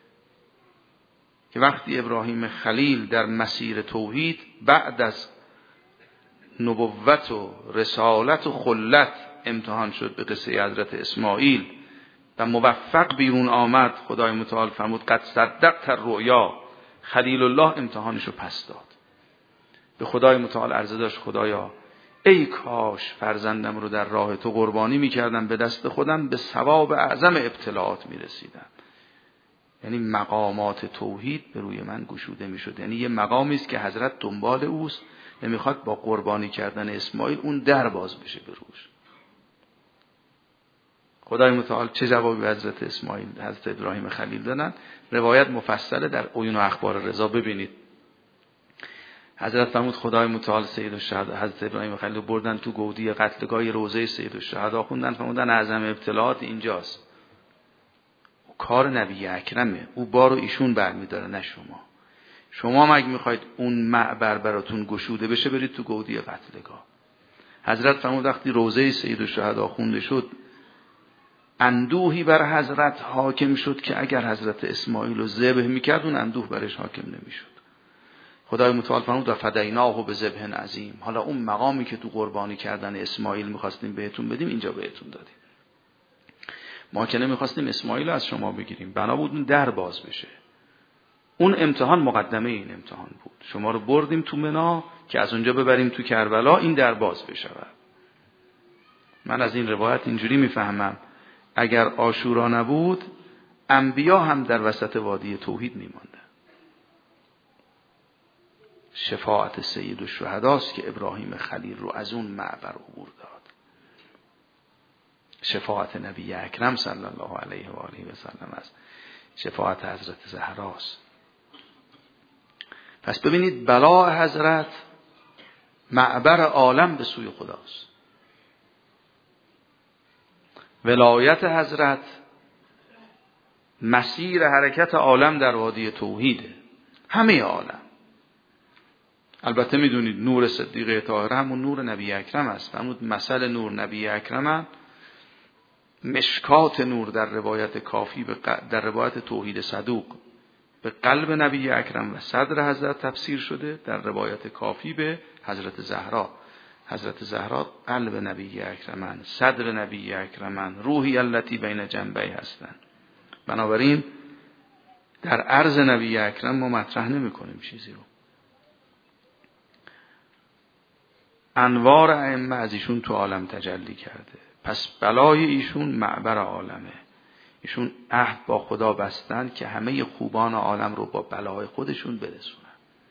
که وقتی ابراهیم خلیل در مسیر توحید بعد از نبوت و رسالت و خلت امتحان شد به قصه حضرت اسماعیل و موفق بیرون آمد، خدای متعال فرمود قد صدقت الرؤیا، خلیل الله امتحانشو پس داد. به خدای متعال عرضه داشت خدایا ای کاش فرزندم رو در راه تو قربانی میکردم، به دست خودم به ثواب اعظم ابتلاعات میرسیدم. یعنی مقامات توحید به روی من گشوده میشد. یعنی یه مقامی است که حضرت دنبال اوست و میخواد با قربانی کردن اسماعیل اون در باز بشه به روش. خدای متعال چه جوابی به حضرت اسماعیل، حضرت ابراهیم خلیل دادن؟ روایت مفصله در عیون و اخبار رضا ببینید. حضرت فرمود خدای متعال سید الشهدا حضرت ابراهیم خلیل بردن تو گودی قتلگاه روضه سید الشهدا خوندن، فرمودن اعظم ابتلاعات اینجاست. کار نبی اکرمه، او بارو ایشون برمیداره نه شما. شما هم اگه میخواید اون معبر براتون گشوده بشه برید تو گودی قتلگاه. حضرت فرمود وقتی روضه سید الشهدا خونده شد اندوهی بر حضرت حاکم شد که اگر حضرت اسماعیل رو ذبح میکرد اون اندوه برش حاکم نمیشد. خدای متعال فرمود و فدیناه به ذبح عظیم. حالا اون مقامی که تو قربانی کردن اسماعیل میخواستیم بهتون بدیم اینجا بهتون دادیم. ما که نمیخواستیم اسماعیل از شما بگیریم، بنا بود اون در باز بشه. اون امتحان مقدمه این امتحان بود. شما رو بردیم تو منا که از اونجا ببریم تو کربلا این در باز بشه. من از این روایت اینجوری میفهمم اگر عاشورا نبود انبیا هم در وسط وادی توحید میماندن. شفاعت سید الشهداست که ابراهیم خلیل رو از اون معبر عبور داد. شفاعت نبی اکرم صلی الله علیه و آله و سلم است. شفاعت حضرت زهراست. پس ببینید بلا حضرت معبر عالم به سوی خداست. ولایت حضرت مسیر حرکت عالم در وادی توحیده، همه عالم. البته میدونید نور صدیقه طاهره همون نور نبی اکرم است. همون مثل نور نبی اکرم، مشکات نور در روایت کافی در روایت توحید صدوق به قلب نبی اکرم و صدر حضرت تفسیر شده، در روایت کافی به حضرت زهرا. حضرت زهرا قلب نبی اکرمن، صدر نبی اکرمن، روحی التی بین جنبی هستن. بنابراین در عرض نبی اکرم ما مطرح نمی کنیم چیزی رو. انوار ائمه از ایشون تو عالم تجلی کرده. پس بلای ایشون معبر عالمه. ایشون عهد با خدا بستن که همه خوبان عالم رو با بلای خودشون برسونن.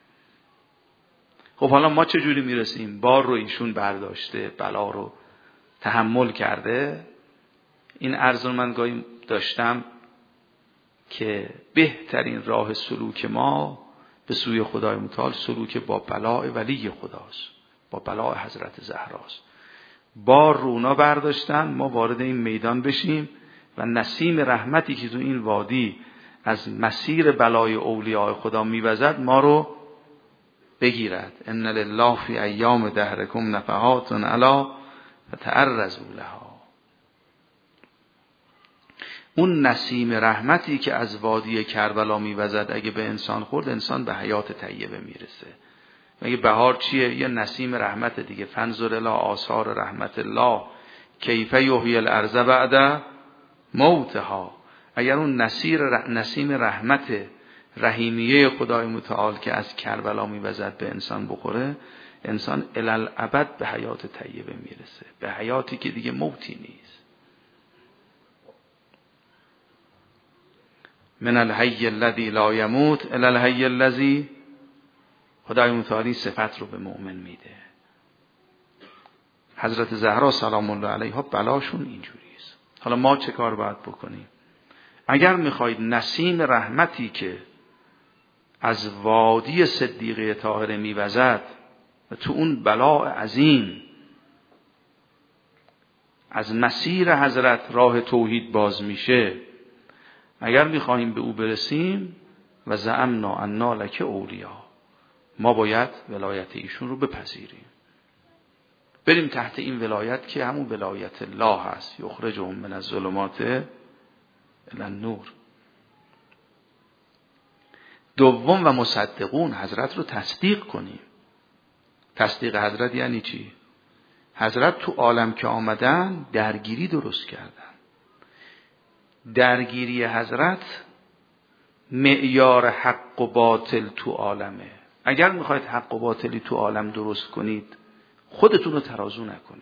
خب حالا ما چه جوری میرسیم؟ بار رو ایشون برداشته، بلا رو تحمل کرده. این عرض رو من گاهی داشتم که بهترین راه سلوک ما به سوی خدای متعال سلوک با بلای ولی خداست، با بلای حضرت زهراست. بار رو اونا برداشتن، ما وارد این میدان بشیم و نسیم رحمتی که تو این وادی از مسیر بلای اولیاء خدا میوزد ما رو بگیرد. ان لله فی ایام دهرکم نفحات علی فتعرضوا لها. اون نسیم رحمتی که از وادی کربلا میوزد اگه به انسان خورد، انسان به حیات طیبه میرسه. مگه بهار چیه؟ یه نسیم رحمت دیگه. فانظر الی آثار رحمت الله کیف یحیی الارض بعد موتها. اگر اون نسیر نسیم رحمت رحیمیه خدای متعال که از کربلا میوزد به انسان بخوره، انسان الالابد به حیات طیبه میرسه، به حیاتی که دیگه موتی نیست. من الحی الذی لا یموت الی الحی الذی. خدای متعال صفت رو به مؤمن میده. حضرت زهرا سلام الله علیها بلاشون اینجوریست. حالا ما چه کار باید بکنیم؟ اگر میخواید نسیم رحمتی که از وادی صدیقه طاهره میوزد و تو اون بلاء عظیم از مسیر حضرت راه توحید باز میشه، اگر میخواهیم به او برسیم، و زعمنا انا لک اولیا، ما باید ولایت ایشون رو بپذیریم، بریم تحت این ولایت که همون ولایت الله هست، یخرجهم من الظلمات الی النور. دوم و مصدقون، حضرت رو تصدیق کنیم. تصدیق حضرت یعنی چی؟ حضرت تو عالم که آمدن درگیری درست کردن. درگیری حضرت معیار حق و باطل تو عالمه. اگر میخواید حق و باطلی تو عالم درست کنید، خودتون رو ترازو نکنید.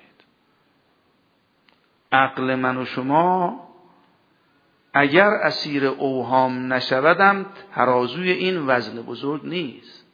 عقل من و شما اگر اسیر اوهام نشودم، ترازوی این وزن بزرگ نیست.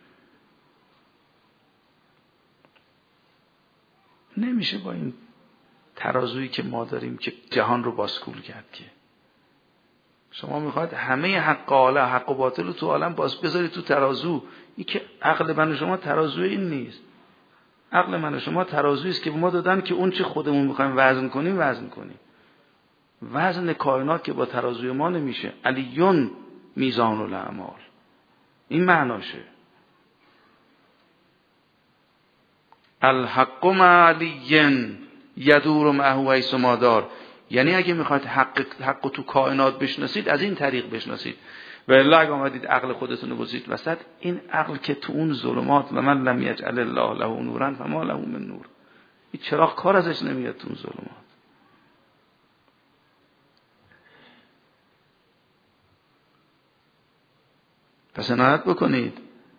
نمیشه با این ترازویی که ما داریم که جهان رو باسکول کرد. که شما میخواید همه حق عالم، حق و باطل رو تو عالم باز بذارید تو ترازو. این که عقل من و شما ترازوی این نیست. عقل من و شما ترازویی است که ما دادن که اون چه خودمون میخوایم وزن کنیم وزن کنیم. وزن کائنات که با ترازوی ما نمیشه. علیون میزان الاعمال، این معناشه. الحق مع علی یدور معه حیث ما دار. یعنی اگه میخواید حق حق تو کائنات بشناسید، از این طریق بشناسید. و الا اگه آمدید عقل خودتون رو گذاشتید وسط، این عقل که تو اون ظلمات، و من لم یجعل الله له نورا فما له من نور، این چراغ کار ازش نمیاد تو اون ظلمات. پس عنایت بکنید.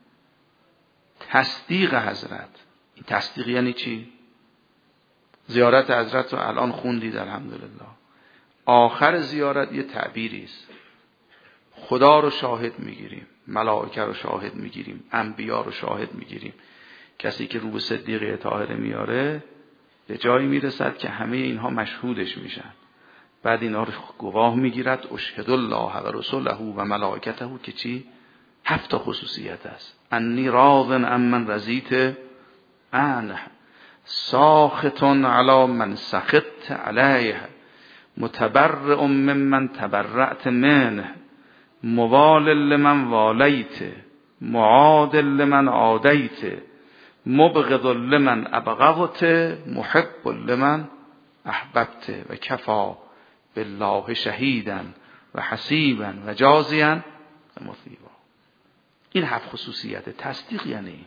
تصدیق حضرت، این تصدیق یعنی چی؟ زیارت حضرت رو الان خوندید الحمدلله. آخر زیارت یه تعبیری است. خدا رو شاهد میگیریم، ملائکه رو شاهد میگیریم، انبیا رو شاهد میگیریم. کسی که رو به صدیقه طاهره میاره به جایی میرسد که همه اینها مشهودش میشن. بعد اینا رو گواه میگیرد. اشهد الله و رسوله و ملائکته، که چی؟ هفت خصوصیت است. انی راض عمن رضیت عنه، ساخط علی من سخطت علیه، متبرئ ممن تبرأت منه، موال لمن والیت، معاد لمن عادیت، مبغض لمن ابغضت، محب لمن احببت، و کفا بالله شهیدا و حسیبا و جازیا و مثیبا. این هفت خصوصیت تصدیق. یعنی این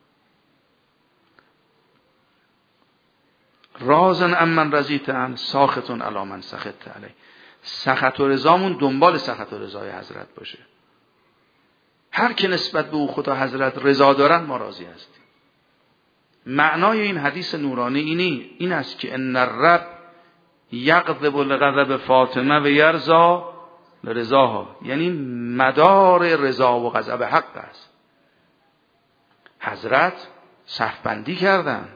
رازن امن رضیت عنه، ساخطون علی من سخطت علیه. سخط و رضامون دنبال سخط و رضای حضرت باشه. هر که نسبت به او خدا حضرت رضا دارن، ما راضی هستیم. معنای این حدیث نورانی اینی این است که ان الرب یغضب لغضب فاطمه و یرضا لرضاها، یعنی مدار رضا و غضب حق است. حضرت صف بندی کردن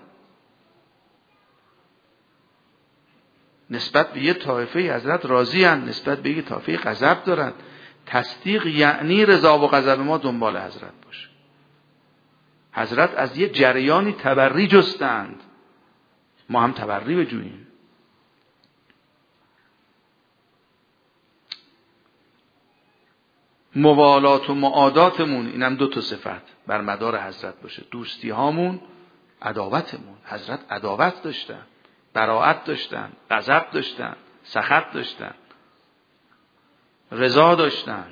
نسبت به یه طایفه، حضرت راضی اند نسبت به یه طایفه غضب دارن. تصدیق یعنی رضا و غضب ما دنبال حضرت باشه. حضرت از یه جریانی تبری جستند، ما هم تبری بجوییم. موالات و معاداتمون اینم دو تا صفت بر مدار حضرت باشه. دوستی هامون، عداوتمون. حضرت عداوت داشتن، براءت داشتن، غضب داشتن، سخط داشتن، رضا داشتن.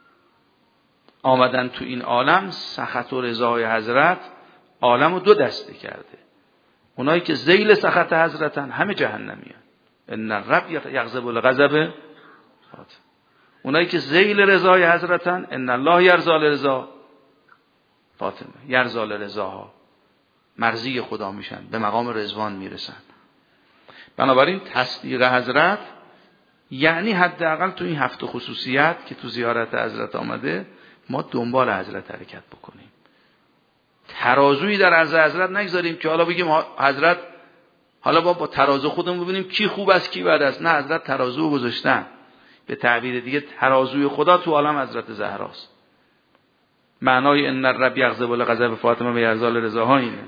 آمدن تو این عالم، سخط و رضای حضرت عالم رو دو دسته کرده. اونایی که ذیل سخط حضرتن همه جهنمیان. ان الرب یغضب الغضب. اونایی که ذیل رضای حضرتن، ان الله یرضی رضا فاطمه، یرضی رضاها، مرضی خدا میشن، به مقام رضوان میرسن. بنابراین تصدیق حضرت یعنی حداقل تو این هفت خصوصیت که تو زیارت حضرت آمده ما دنبال حضرت حرکت بکنیم. ترازویی در عرض حضرت نگذاریم که حالا بگیم حضرت، حالا با با ترازو خودمون ببینیم کی خوب است کی بد است. نه، حضرت ترازو گذاشتن. به تعبیر دیگه ترازوی خدا تو عالم حضرت زهراست. معنای ان الرب یغضب الغضب فاطمه و یرضی رضاها اینه.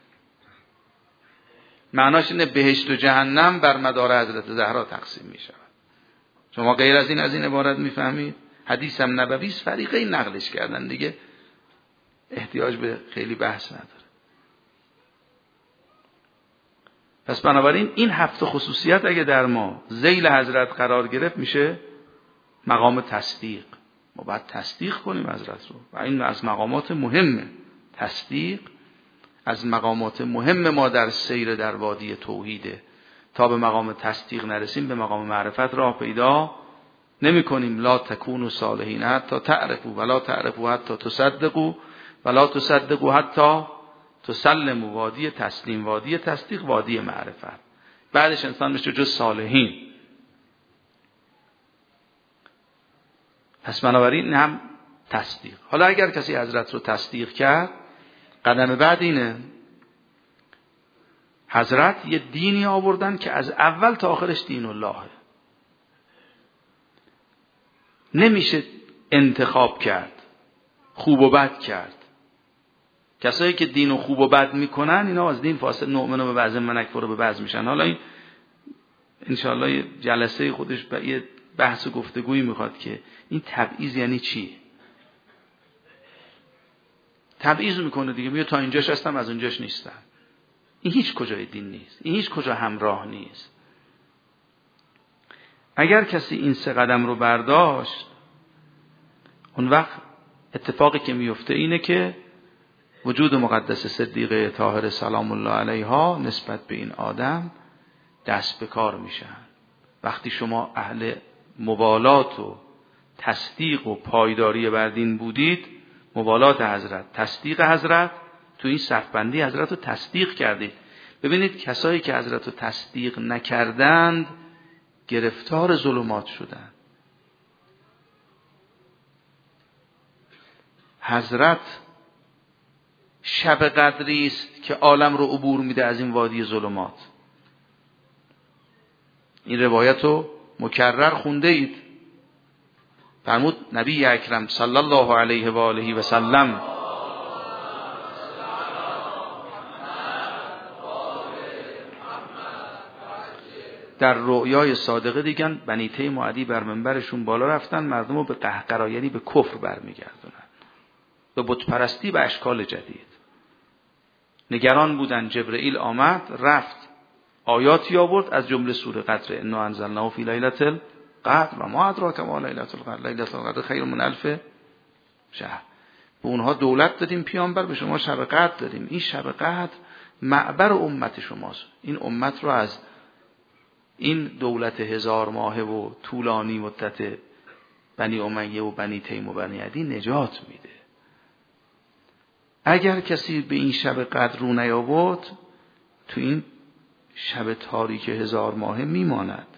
معناش اینه بهشت و جهنم بر مدار حضرت زهرا تقسیم می شود. شما غیر از این از این عبارت میفهمید؟ حدیث هم نبوی است، فریقه این نقلش کردن دیگه، احتیاج به خیلی بحث نداره. پس بنابراین این هفت خصوصیت اگه در ما ذیل حضرت قرار گرفت میشه مقام تصدیق. ما باید تصدیق کنیم حضرت رو و این از مقامات مهمه. تصدیق از مقامات مهم ما در سیر در وادی توحیده. تا به مقام تصدیق نرسیم به مقام معرفت راه پیدا نمی کنیم. لا تکونوا صالحین حتی تعرفوا ولا تعرفوا حتی تصدقوا ولا تصدقوا حتی تسلموا. وادی تسلیم، وادی تصدیق، وادی معرفت. بعدش انسان میشه جز صالحین. پس بنابراین هم تصدیق. حالا اگر کسی حضرت رو تصدیق کرد، قدم بعد اینه حضرت یه دینی آوردن که از اول تا آخرش دین اللهه. نمیشه انتخاب کرد، خوب و بد کرد. کسایی که دین و خوب و بد میکنن اینا از دین فاصله، نؤمن به بعض من اکفر به بعض میشن. حالا این انشاءالله یه جلسه خودش به یه بحث و گفتگویی میخواد که این تبعیض یعنی چی. تبعیض میکنه دیگه، میگه تا اینجاش هستم از اونجاش نیستم. این هیچ کجای دین نیست، این هیچ کجا همراه نیست. اگر کسی این سه قدم رو برداشت، اون وقت اتفاقی که میفته اینه که وجود مقدس صدیقه طاهر سلام الله علیها نسبت به این آدم دست به کار میشن. وقتی شما اهل موالات و تصدیق و پایداری بر دین بودید، موالات حضرت، تصدیق حضرت، تو این صفبندی حضرت رو تصدیق کردید. ببینید کسایی که حضرت رو تصدیق نکردند گرفتار ظلمات شدند. حضرت شب قدری است که عالم رو عبور میده از این وادی ظلمات. این روایت رو مکرر خونده اید. فرمود نبی اکرم صلی الله علیه و آله و سلم در رؤیای صادقه دیگن بنی تیم و عدی بر منبرشون بالا رفتن، مردم رو به قهقرا یعنی به کفر برمیگردونن، به بت پرستی به اشکال جدید. نگران بودن. جبرئیل آمد رفت آیاتی آورد از جمله سوره قدر، انا انزلناه فی لیلة القدر و ما ادراک ما لیلة القدر، لیلة القدر خیر من الف شهر. به اونها دولت دادیم پیامبر، به شما شب قدر دادیم. این شب قدر معبر امت شماست. این امت رو از این دولت هزار ماهه و طولانی مدت بنی امیه و بنی تیم و بنی عدی نجات میده. اگر کسی به این شب قدر رو نیاورد، تو این شب تاریک هزار ماهه میماند.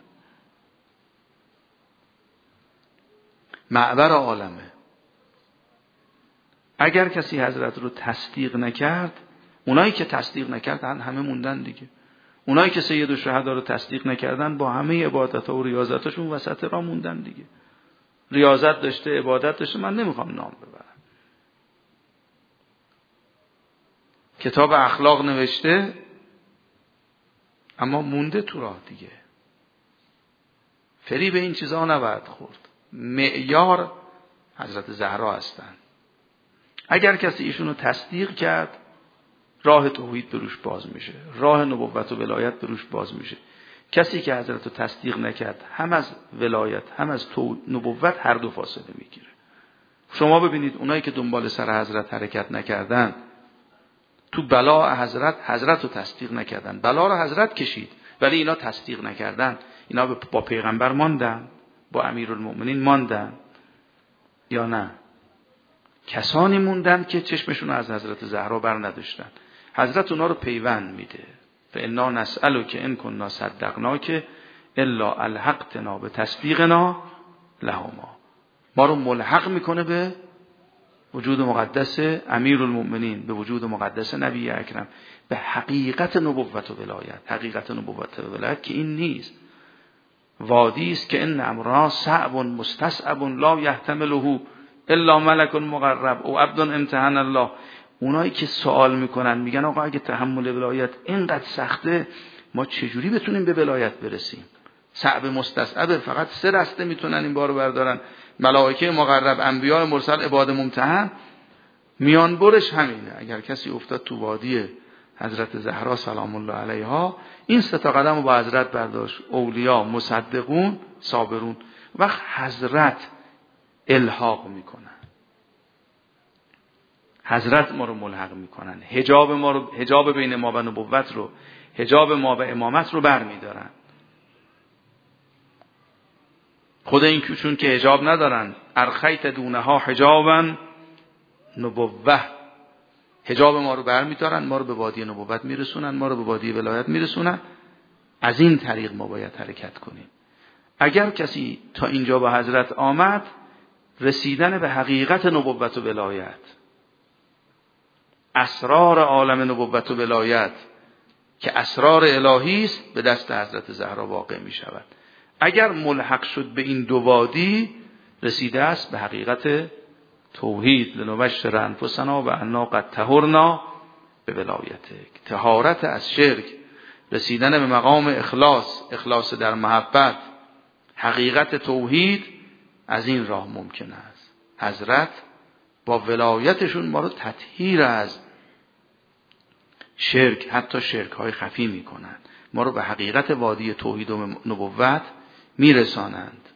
معبر عالمه. اگر کسی حضرت رو تصدیق نکرد، اونایی که تصدیق نکردن همه موندن دیگه. اونایی که سید الشهدا رو تصدیق نکردن با همه عبادت‌ها و ریاضتاشون وسط راه موندن دیگه. ریاضت داشته، عبادت داشته، من نمیخوام نام ببرم. کتاب اخلاق نوشته، اما مونده تو راه دیگه. فریب این چیزها نباید خورد. معیار حضرت زهرا هستن. اگر کسی ایشونو تصدیق کرد، راه توحید به روش باز میشه، راه نبوت و ولایت به روش باز میشه. کسی که حضرت رو تصدیق نکرد، هم از ولایت هم از نبوت هر دو فاصله میگیره. شما ببینید اونایی که دنبال سر حضرت حرکت نکردن، تو بلا حضرت حضرت رو تصدیق نکردن، بلا رو حضرت کشید ولی اینا تصدیق نکردن. اینا با پیغمبر ماندن، با امیرالمؤمنین ماندن یا نه؟ کسانی موندن که چشمشون از حضرت زهرا بر نداشتن. حضرت اونا رو پیوند میده. فانا نسألک ان کنا صدقناک الا الحقتنا به تصدیقنا لهما. ما رو ملحق میکنه به وجود مقدس امیرالمؤمنین، به وجود مقدس نبی اکرم، به حقیقت نبوت و ولایت. حقیقت نبوت و ولایت که این نیست، وادی است که ان امرنا صعب مستصعب لا یحتمله الا ملک مقرب او عبد امتحن الله. اونایی که سوال میکنن میگن آقا اگه تحمل ولایت اینقدر سخته، ما چجوری بتونیم به ولایت برسیم؟ صعب مستصعب، فقط سه رسته میتونن این بارو بردارن، ملائکه مقرب، انبیاء مرسل، عباد ممتحن. میان برش همینه. اگر کسی افتاد تو وادی حضرت زهرا سلام الله علیها، این سه تا قدم رو با حضرت برداشت، اولیاء، مصدقون، صابرون، وقت حضرت الحاق میکنن، حضرت ما رو ملحق میکنن، حجاب ما رو، حجاب بین ما و نبوت رو، حجاب ما و امامت رو برمیدارن. خود این چون که حجاب ندارن، ارخیت دونها حجابا نبوه، حجاب ما رو برمیدارن، ما رو به وادی نبوت میرسونن، ما رو به وادی ولایت میرسونن. از این طریق ما باید حرکت کنیم. اگر کسی تا اینجا با حضرت آمد، رسیدن به حقیقت نبوت و ولایت، اسرار عالم نبوت و ولایت که اسرار الهی است، به دست حضرت زهرا واقع می شود. اگر ملحق شد به این دو وادی، رسیده است به حقیقت توحید. لنبشر انفسنا و انا قد طهرنا به ولایتک. طهارت از شرک، رسیدن به مقام اخلاص، اخلاص در محبت، حقیقت توحید، از این راه ممکن است. حضرت با ولایتشون ما رو تطهیر از شرک، حتی شرک های خفی میکنن، ما رو به حقیقت وادی توحید و نبوت میرسانند.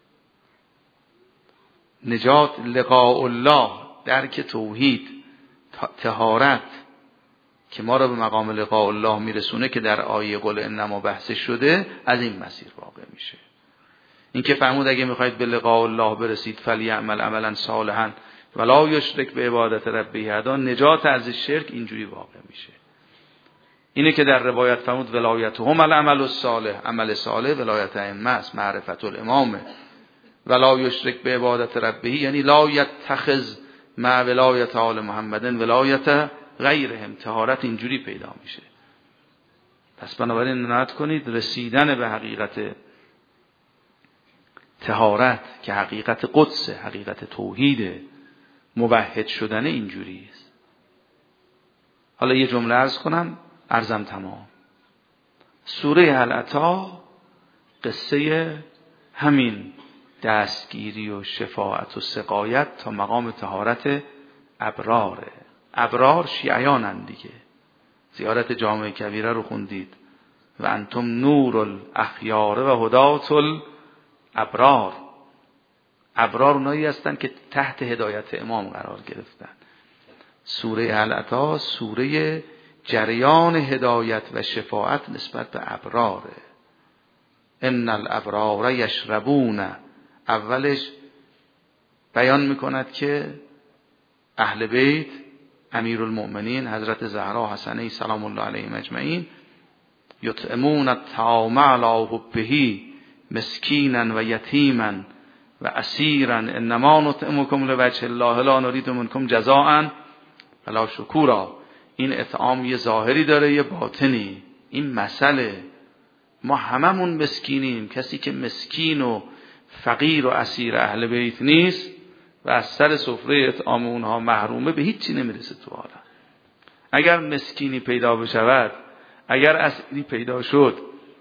نجات، لقاء الله، درک توحید، طهارت که ما رو به مقام لقاء الله میرسونه که در آیه قل انما بحث شده، از این مسیر واقع میشه. این که فرمود اگه میخواید به لقاء الله برسید فلیعمل عملا صالحا ولا یشرک به عبادت ربه احدا، نجات از شرک اینجوری واقع میشه. اینه که در روایت فرمود ولایتهم العمل الصالح، عمل صالح ولایت ائمه است، معرفت الامامه. ولا یشرک به عبادت ربه یعنی لا یتخذ مع ولایت آل محمد ولایت غیرهم. طهارت اینجوری پیدا میشه. پس بنابراین عنایت کنید، رسیدن به حقیقت طهارت که حقیقت قدس، حقیقت توحید، موحد شدن اینجوری است. حالا یه جمله عرض کنم، عرضم تمام. سوره هل اتی قصه همین دستگیری و شفاعت و سقایت تا مقام طهارت ابراره. ابرار شیعیانن دیگه. زیارت جامع کبیره رو خوندید، و انتم نور الاخیار و هدات الابرار. ابرار اونایی هستن که تحت هدایت امام قرار گرفتن. سوره هل اتی سوره جریان هدایت و شفاعت نسبت به ابراره. ان الابرار یشربون، اولش بیان میکند که اهل بیت، امیرالمؤمنین حضرت زهرا حسنه سلام الله علیهم اجمعین، یطعمون الطعام علی حبه مسکینا و یتیما و اسیرا انما نطعمکم لوجه الله لا نرید منکم جزاء ولا شکورا. این اطعام یه ظاهری داره یه باطنی. این مسئله ما هممون مسکینیم. کسی که مسکین و فقیر و اسیر اهل بیت نیست و از سر سفره اطعام اونها محرومه، به هیچی نمیرسه تو عالم. اگر مسکینی پیدا بشود، اگر اسیری پیدا شد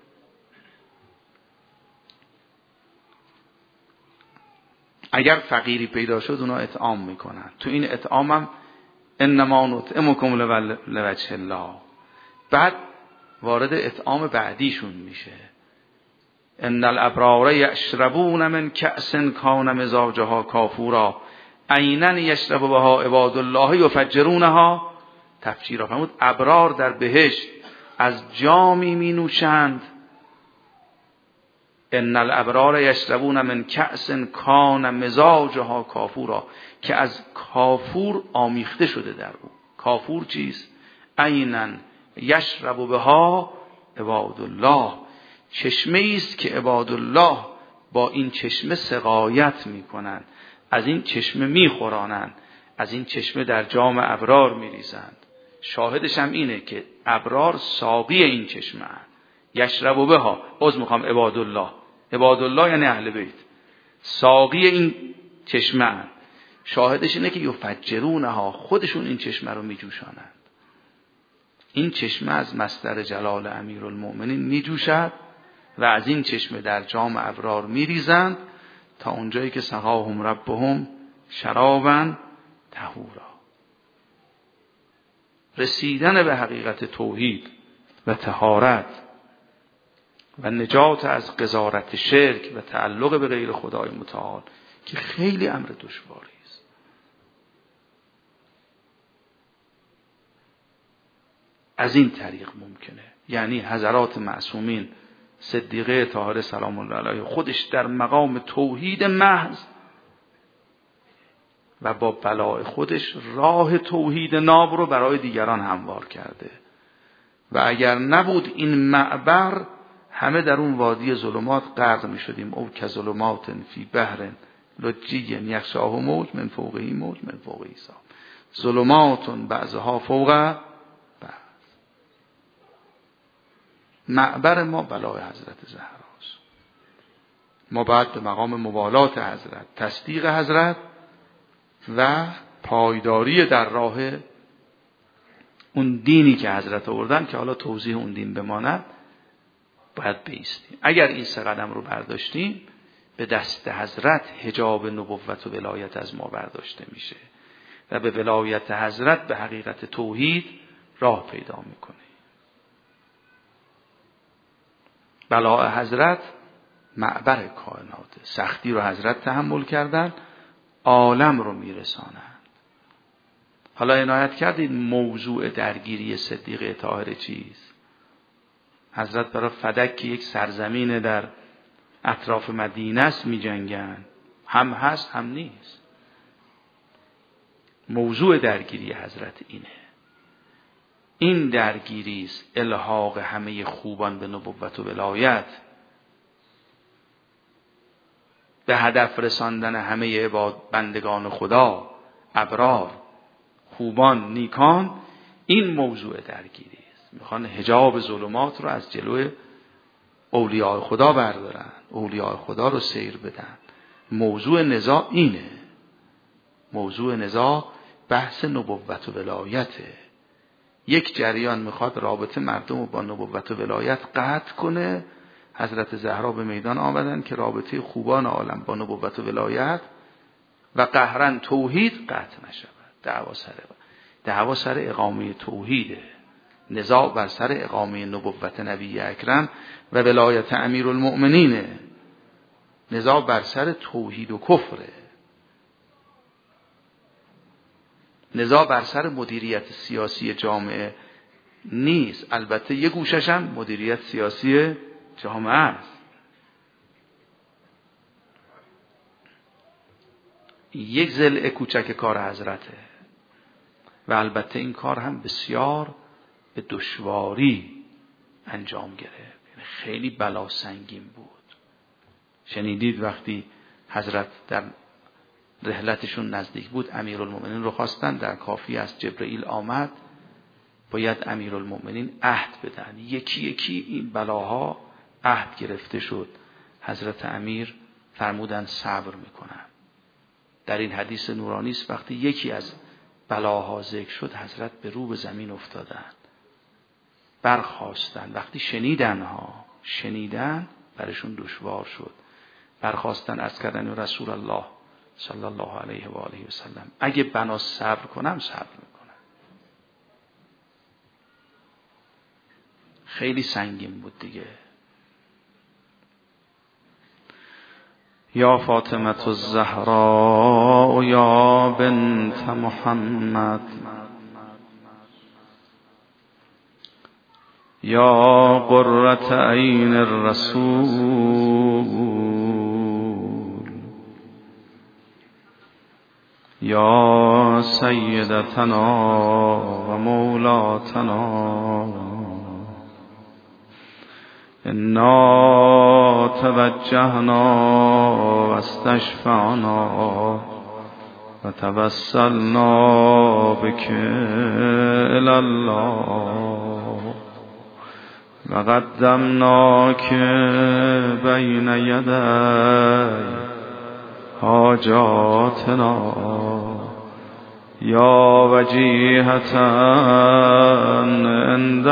اگر فقیری پیدا شد اونا اطعام میکنن. تو این اطعام هم انما نطعمکم لوجه الله. بعد وارد اطعام بعدیشون میشه. ان الابرار یشربون من کأس کان مزاجها کافورا عینا یشرب بها عباد الله یفجرونها تفجیرا. فرمود ابرار در بهشت از جامی می نوشند. ان الابرار یشربون من کأس کان مزاجها کافورا، که از کافور آمیخته شده در او. کافور چیست؟ عینا یشرب بها عباد الله، چشمه است که عباد الله با این چشمه سقایت میکنند، از این چشمه میخورانند، از این چشمه در جام ابرار میریزند. شاهدش هم اینه که ابرار ساقی این چشمه اند. یشرب بها، عذر میخوام، عباد الله، عباد الله یعنی اهل بیت، ساقی این چشمه اند. شاهدش اینه که یفجرونها، خودشون این چشمه رو میجوشانند. این چشمه از مصدر جلال امیرالمؤمنین میجوشد و از این چشمه در جام ابرار میریزند تا اونجایی که سقاهم ربهم شرابا طهورا. رسیدن به حقیقت توحید و طهارت و نجات از قذارت شرک و تعلق به غیر خدای متعال که خیلی امر دشواری است. از این طریق ممکنه. یعنی حضرات معصومین، صدیقه طاهره سلام الله علیه، خودش در مقام توحید محض و با بلاء خودش راه توحید ناب رو برای دیگران هموار کرده. و اگر نبود این معبر، همه در اون وادی ظلمات غرق می شدیم. او که ظلمات فی بحر لجی یغشاه موج من فوقه موج من فوقه سحاب. ظلمات بعضها فوق بعض. معبر ما بلای حضرت زهراست. ما باید به مقام موالات حضرت، تصدیق حضرت و پایداری در راه اون دینی که حضرت آوردن، که حالا توضیح اون دین بماند، باید بایستیم. اگر این سه قدم رو برداشتیم، به دست حضرت حجاب نبوت و ولایت از ما برداشته میشه و به ولایت حضرت، به حقیقت توحید راه پیدا میکنه. بلاء حضرت معبر کائناته. سختی رو حضرت تحمل کردن، عالم رو میرسانند. حالا عنایت کردید موضوع درگیری صدیقه طاهره چیست؟ حضرت برای فدک که یک سرزمین در اطراف مدینه است می جنگن. هم هست هم نیست. موضوع درگیری حضرت اینه. این درگیری است الحاق همه خوبان به نبوت و ولایت، به هدف رساندن همه عباد بندگان خدا، ابرار، خوبان، نیکان. این موضوع درگیری است. میخوان حجاب ظلمات رو از جلوی اولیاء خدا بردارن، اولیاء خدا رو سیر بدن. موضوع نزاع اینه. موضوع نزاع بحث نبوت و ولایته. یک جریان میخواد رابطه مردم رو با نبوت و ولایت قطع کنه. حضرت زهرا به میدان آمدن که رابطه خوبان عالم با نبوت و ولایت و قهرن توحید قطع نشود. دعوا سر دعوا سر اقامه توحیده. نزاع بر سر اقامه نبوت نبی اکرم و ولایت امیرالمؤمنینه. نزاع بر سر توحید و کفره. نزاع بر سر مدیریت سیاسی جامعه نیست. البته یک گوشش هم مدیریت سیاسی جامعه است. یک ضلع کوچک کار حضرته و البته این کار هم بسیار به دشواری انجام گرفت. خیلی بلا سنگین بود. شنیدید وقتی حضرت در رحلتشون نزدیک بود، امیرالمؤمنین رو خواستن، در کافی از جبرئیل آمد، باید امیرالمؤمنین عهد بدن. یکی یکی این بلاها عهد گرفته شد. حضرت امیر فرمودن صبر میکنم. در این حدیث نورانی است وقتی یکی از بلاها ذکر شد، حضرت به رو به زمین افتادن. برخاستن. وقتی شنیدن ها شنیدن برشون دشوار شد. برخاستن از کردن رسول الله صلی الله علیه و آله و سلم اگه بنا صبر کنم صبر میکنم. خیلی سنگین بود دیگه. یا فاطمه الزهراء یا بنت محمد یا قرة عین الرسول یا سیدتنا و مولاتنا انا توجهنا و استشفعنا و توسلنا بک الی الله و قدمناک بین یدی حاجاتنا یا وجیهة عند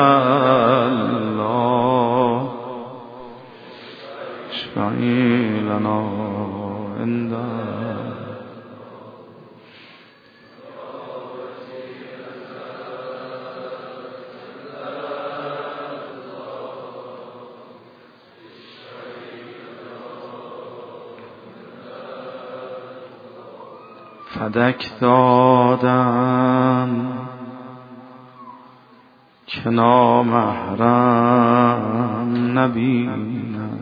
الله اشفعی لنا عند فدک دادم که نامحرم نبینم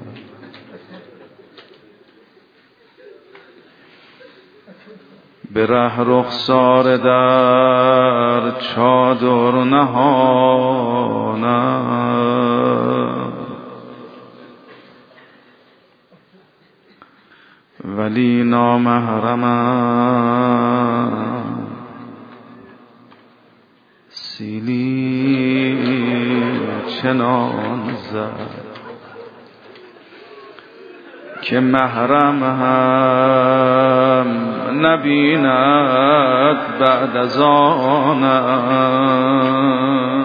به ره رخسار در چادر نهانم ولی نامحرمم سیلی چنان زد که محرم هم نبیند بعد از آنم.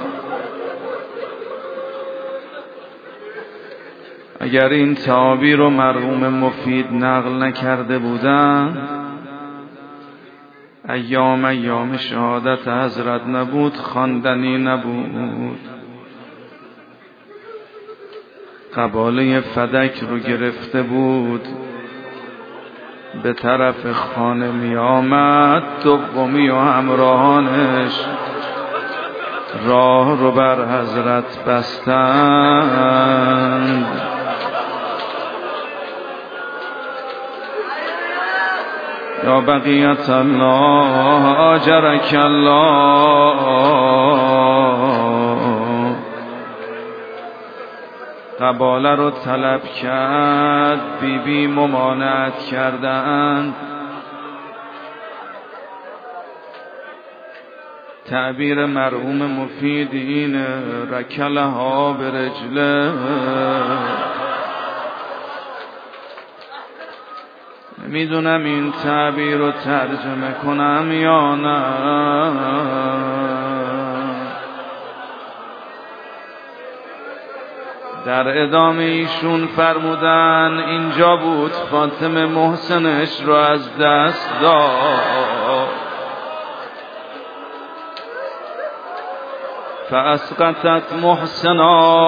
اگر این تعابیر رو مرحوم مفید نقل نکرده بودن، ایام ایام شهادت حضرت نبود، خواندنی نبود. قباله فدک رو گرفته بود، به طرف خانه می آمد. دومی و همراهانش راه رو بر حضرت بستند. یا بقیت الله آجرک الله. قباله رو طلب کرد، بی بی ممانعت کردند. تعبیر مرحوم مفید این رکلها به رجله. میدونم این تعبیر رو ترجمه کنم یا نه. در ادامه ایشون فرمودن اینجا بود فاطمه محسنش رو از دست داد. فاسقطت محسنا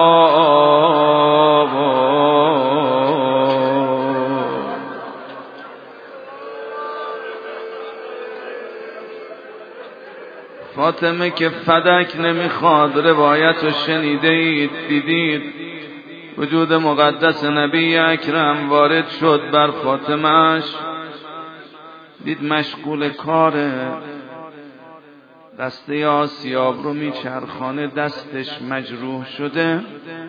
فاطمه که فدک نمیخواد. روایت رو شنیدید، دیدید. وجود مقدس نبی اکرم وارد شد بر فاطمهش، دید مشغول کاره، دسته آسیاب رو میچرخانه، دستش مجروح شده.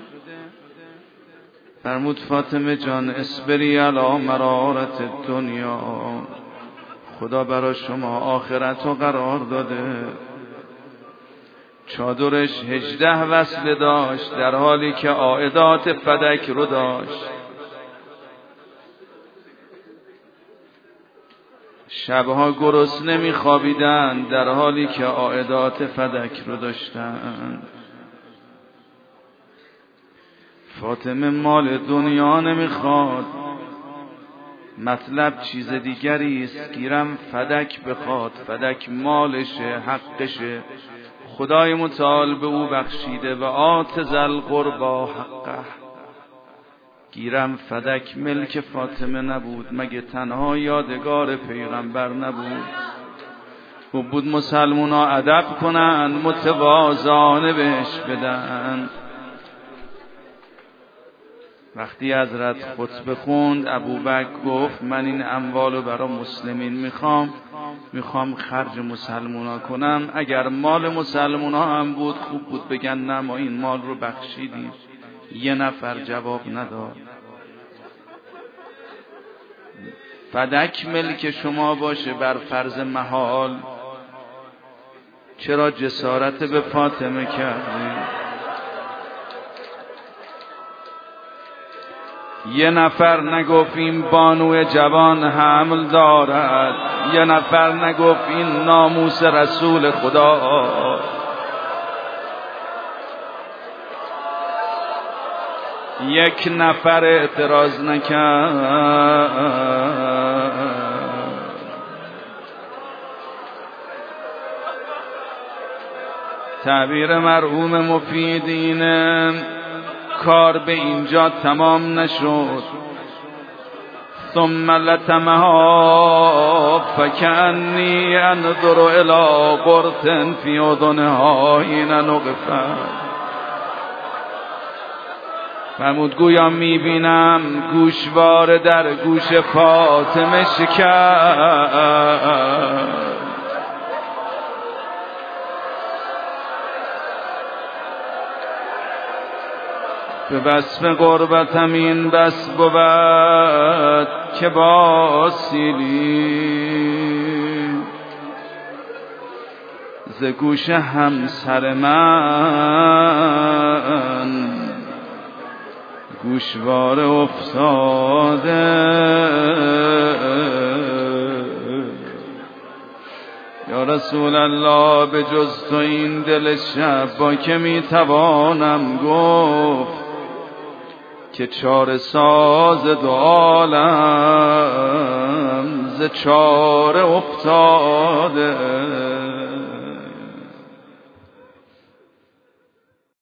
فرمود فاطمه جان اصبری علی مرارت دنیا، خدا برای شما آخرت رو قرار داده. چادرش هجده وصله داشت در حالی که عائدات فدک رو داشت. شبها گرسنه نمیخوابیدن در حالی که عائدات فدک رو داشتن. فاطمه مال دنیا نمیخواد، مطلب چیز دیگری است، گیرم فدک بخواد، فدک مالشه، حقشه، خدای متعال به او بخشیده و آت ذل قربا حقه. گیرم فدک ملک فاطمه نبود، مگه تنها یادگار پیغمبر نبود؟ او بود مسلمونا ادب کنن، متواضعانه بهش بدن. وقتی حضرت خطبه خوند، ابوبکر گفت من این اموالو برای مسلمین میخوام، میخوام خرج مسلمونا کنم. اگر مال مسلمونا هم بود خوب بود بگن نه ما این مال رو بخشیدیم. یه نفر جواب نداد. فدک ملک شما باشه بر فرض محال، چرا جسارت به فاطمه کردی؟ یه نفر نگفت این بانوی جوان حمل دارد، یه نفر نگفت این ناموس رسول خدا. یک نفر اعتراض نکرد. تعبیر مرحوم مفیدین کار به اینجا تمام نشد. ثم لتمها فکأنی انظر الی قرط فی اذنها حین نقفت. فرمود گویا میبینم گوشوار در گوش فاطمه شکست. به بس به قربتم این بس بود که باسیلی ز گوش همسر من گوشوار افتاده. یا رسول الله به جز تو این دل شب با که میتوانم گفت که چاره ساز دو عالم ز چاره افتاده.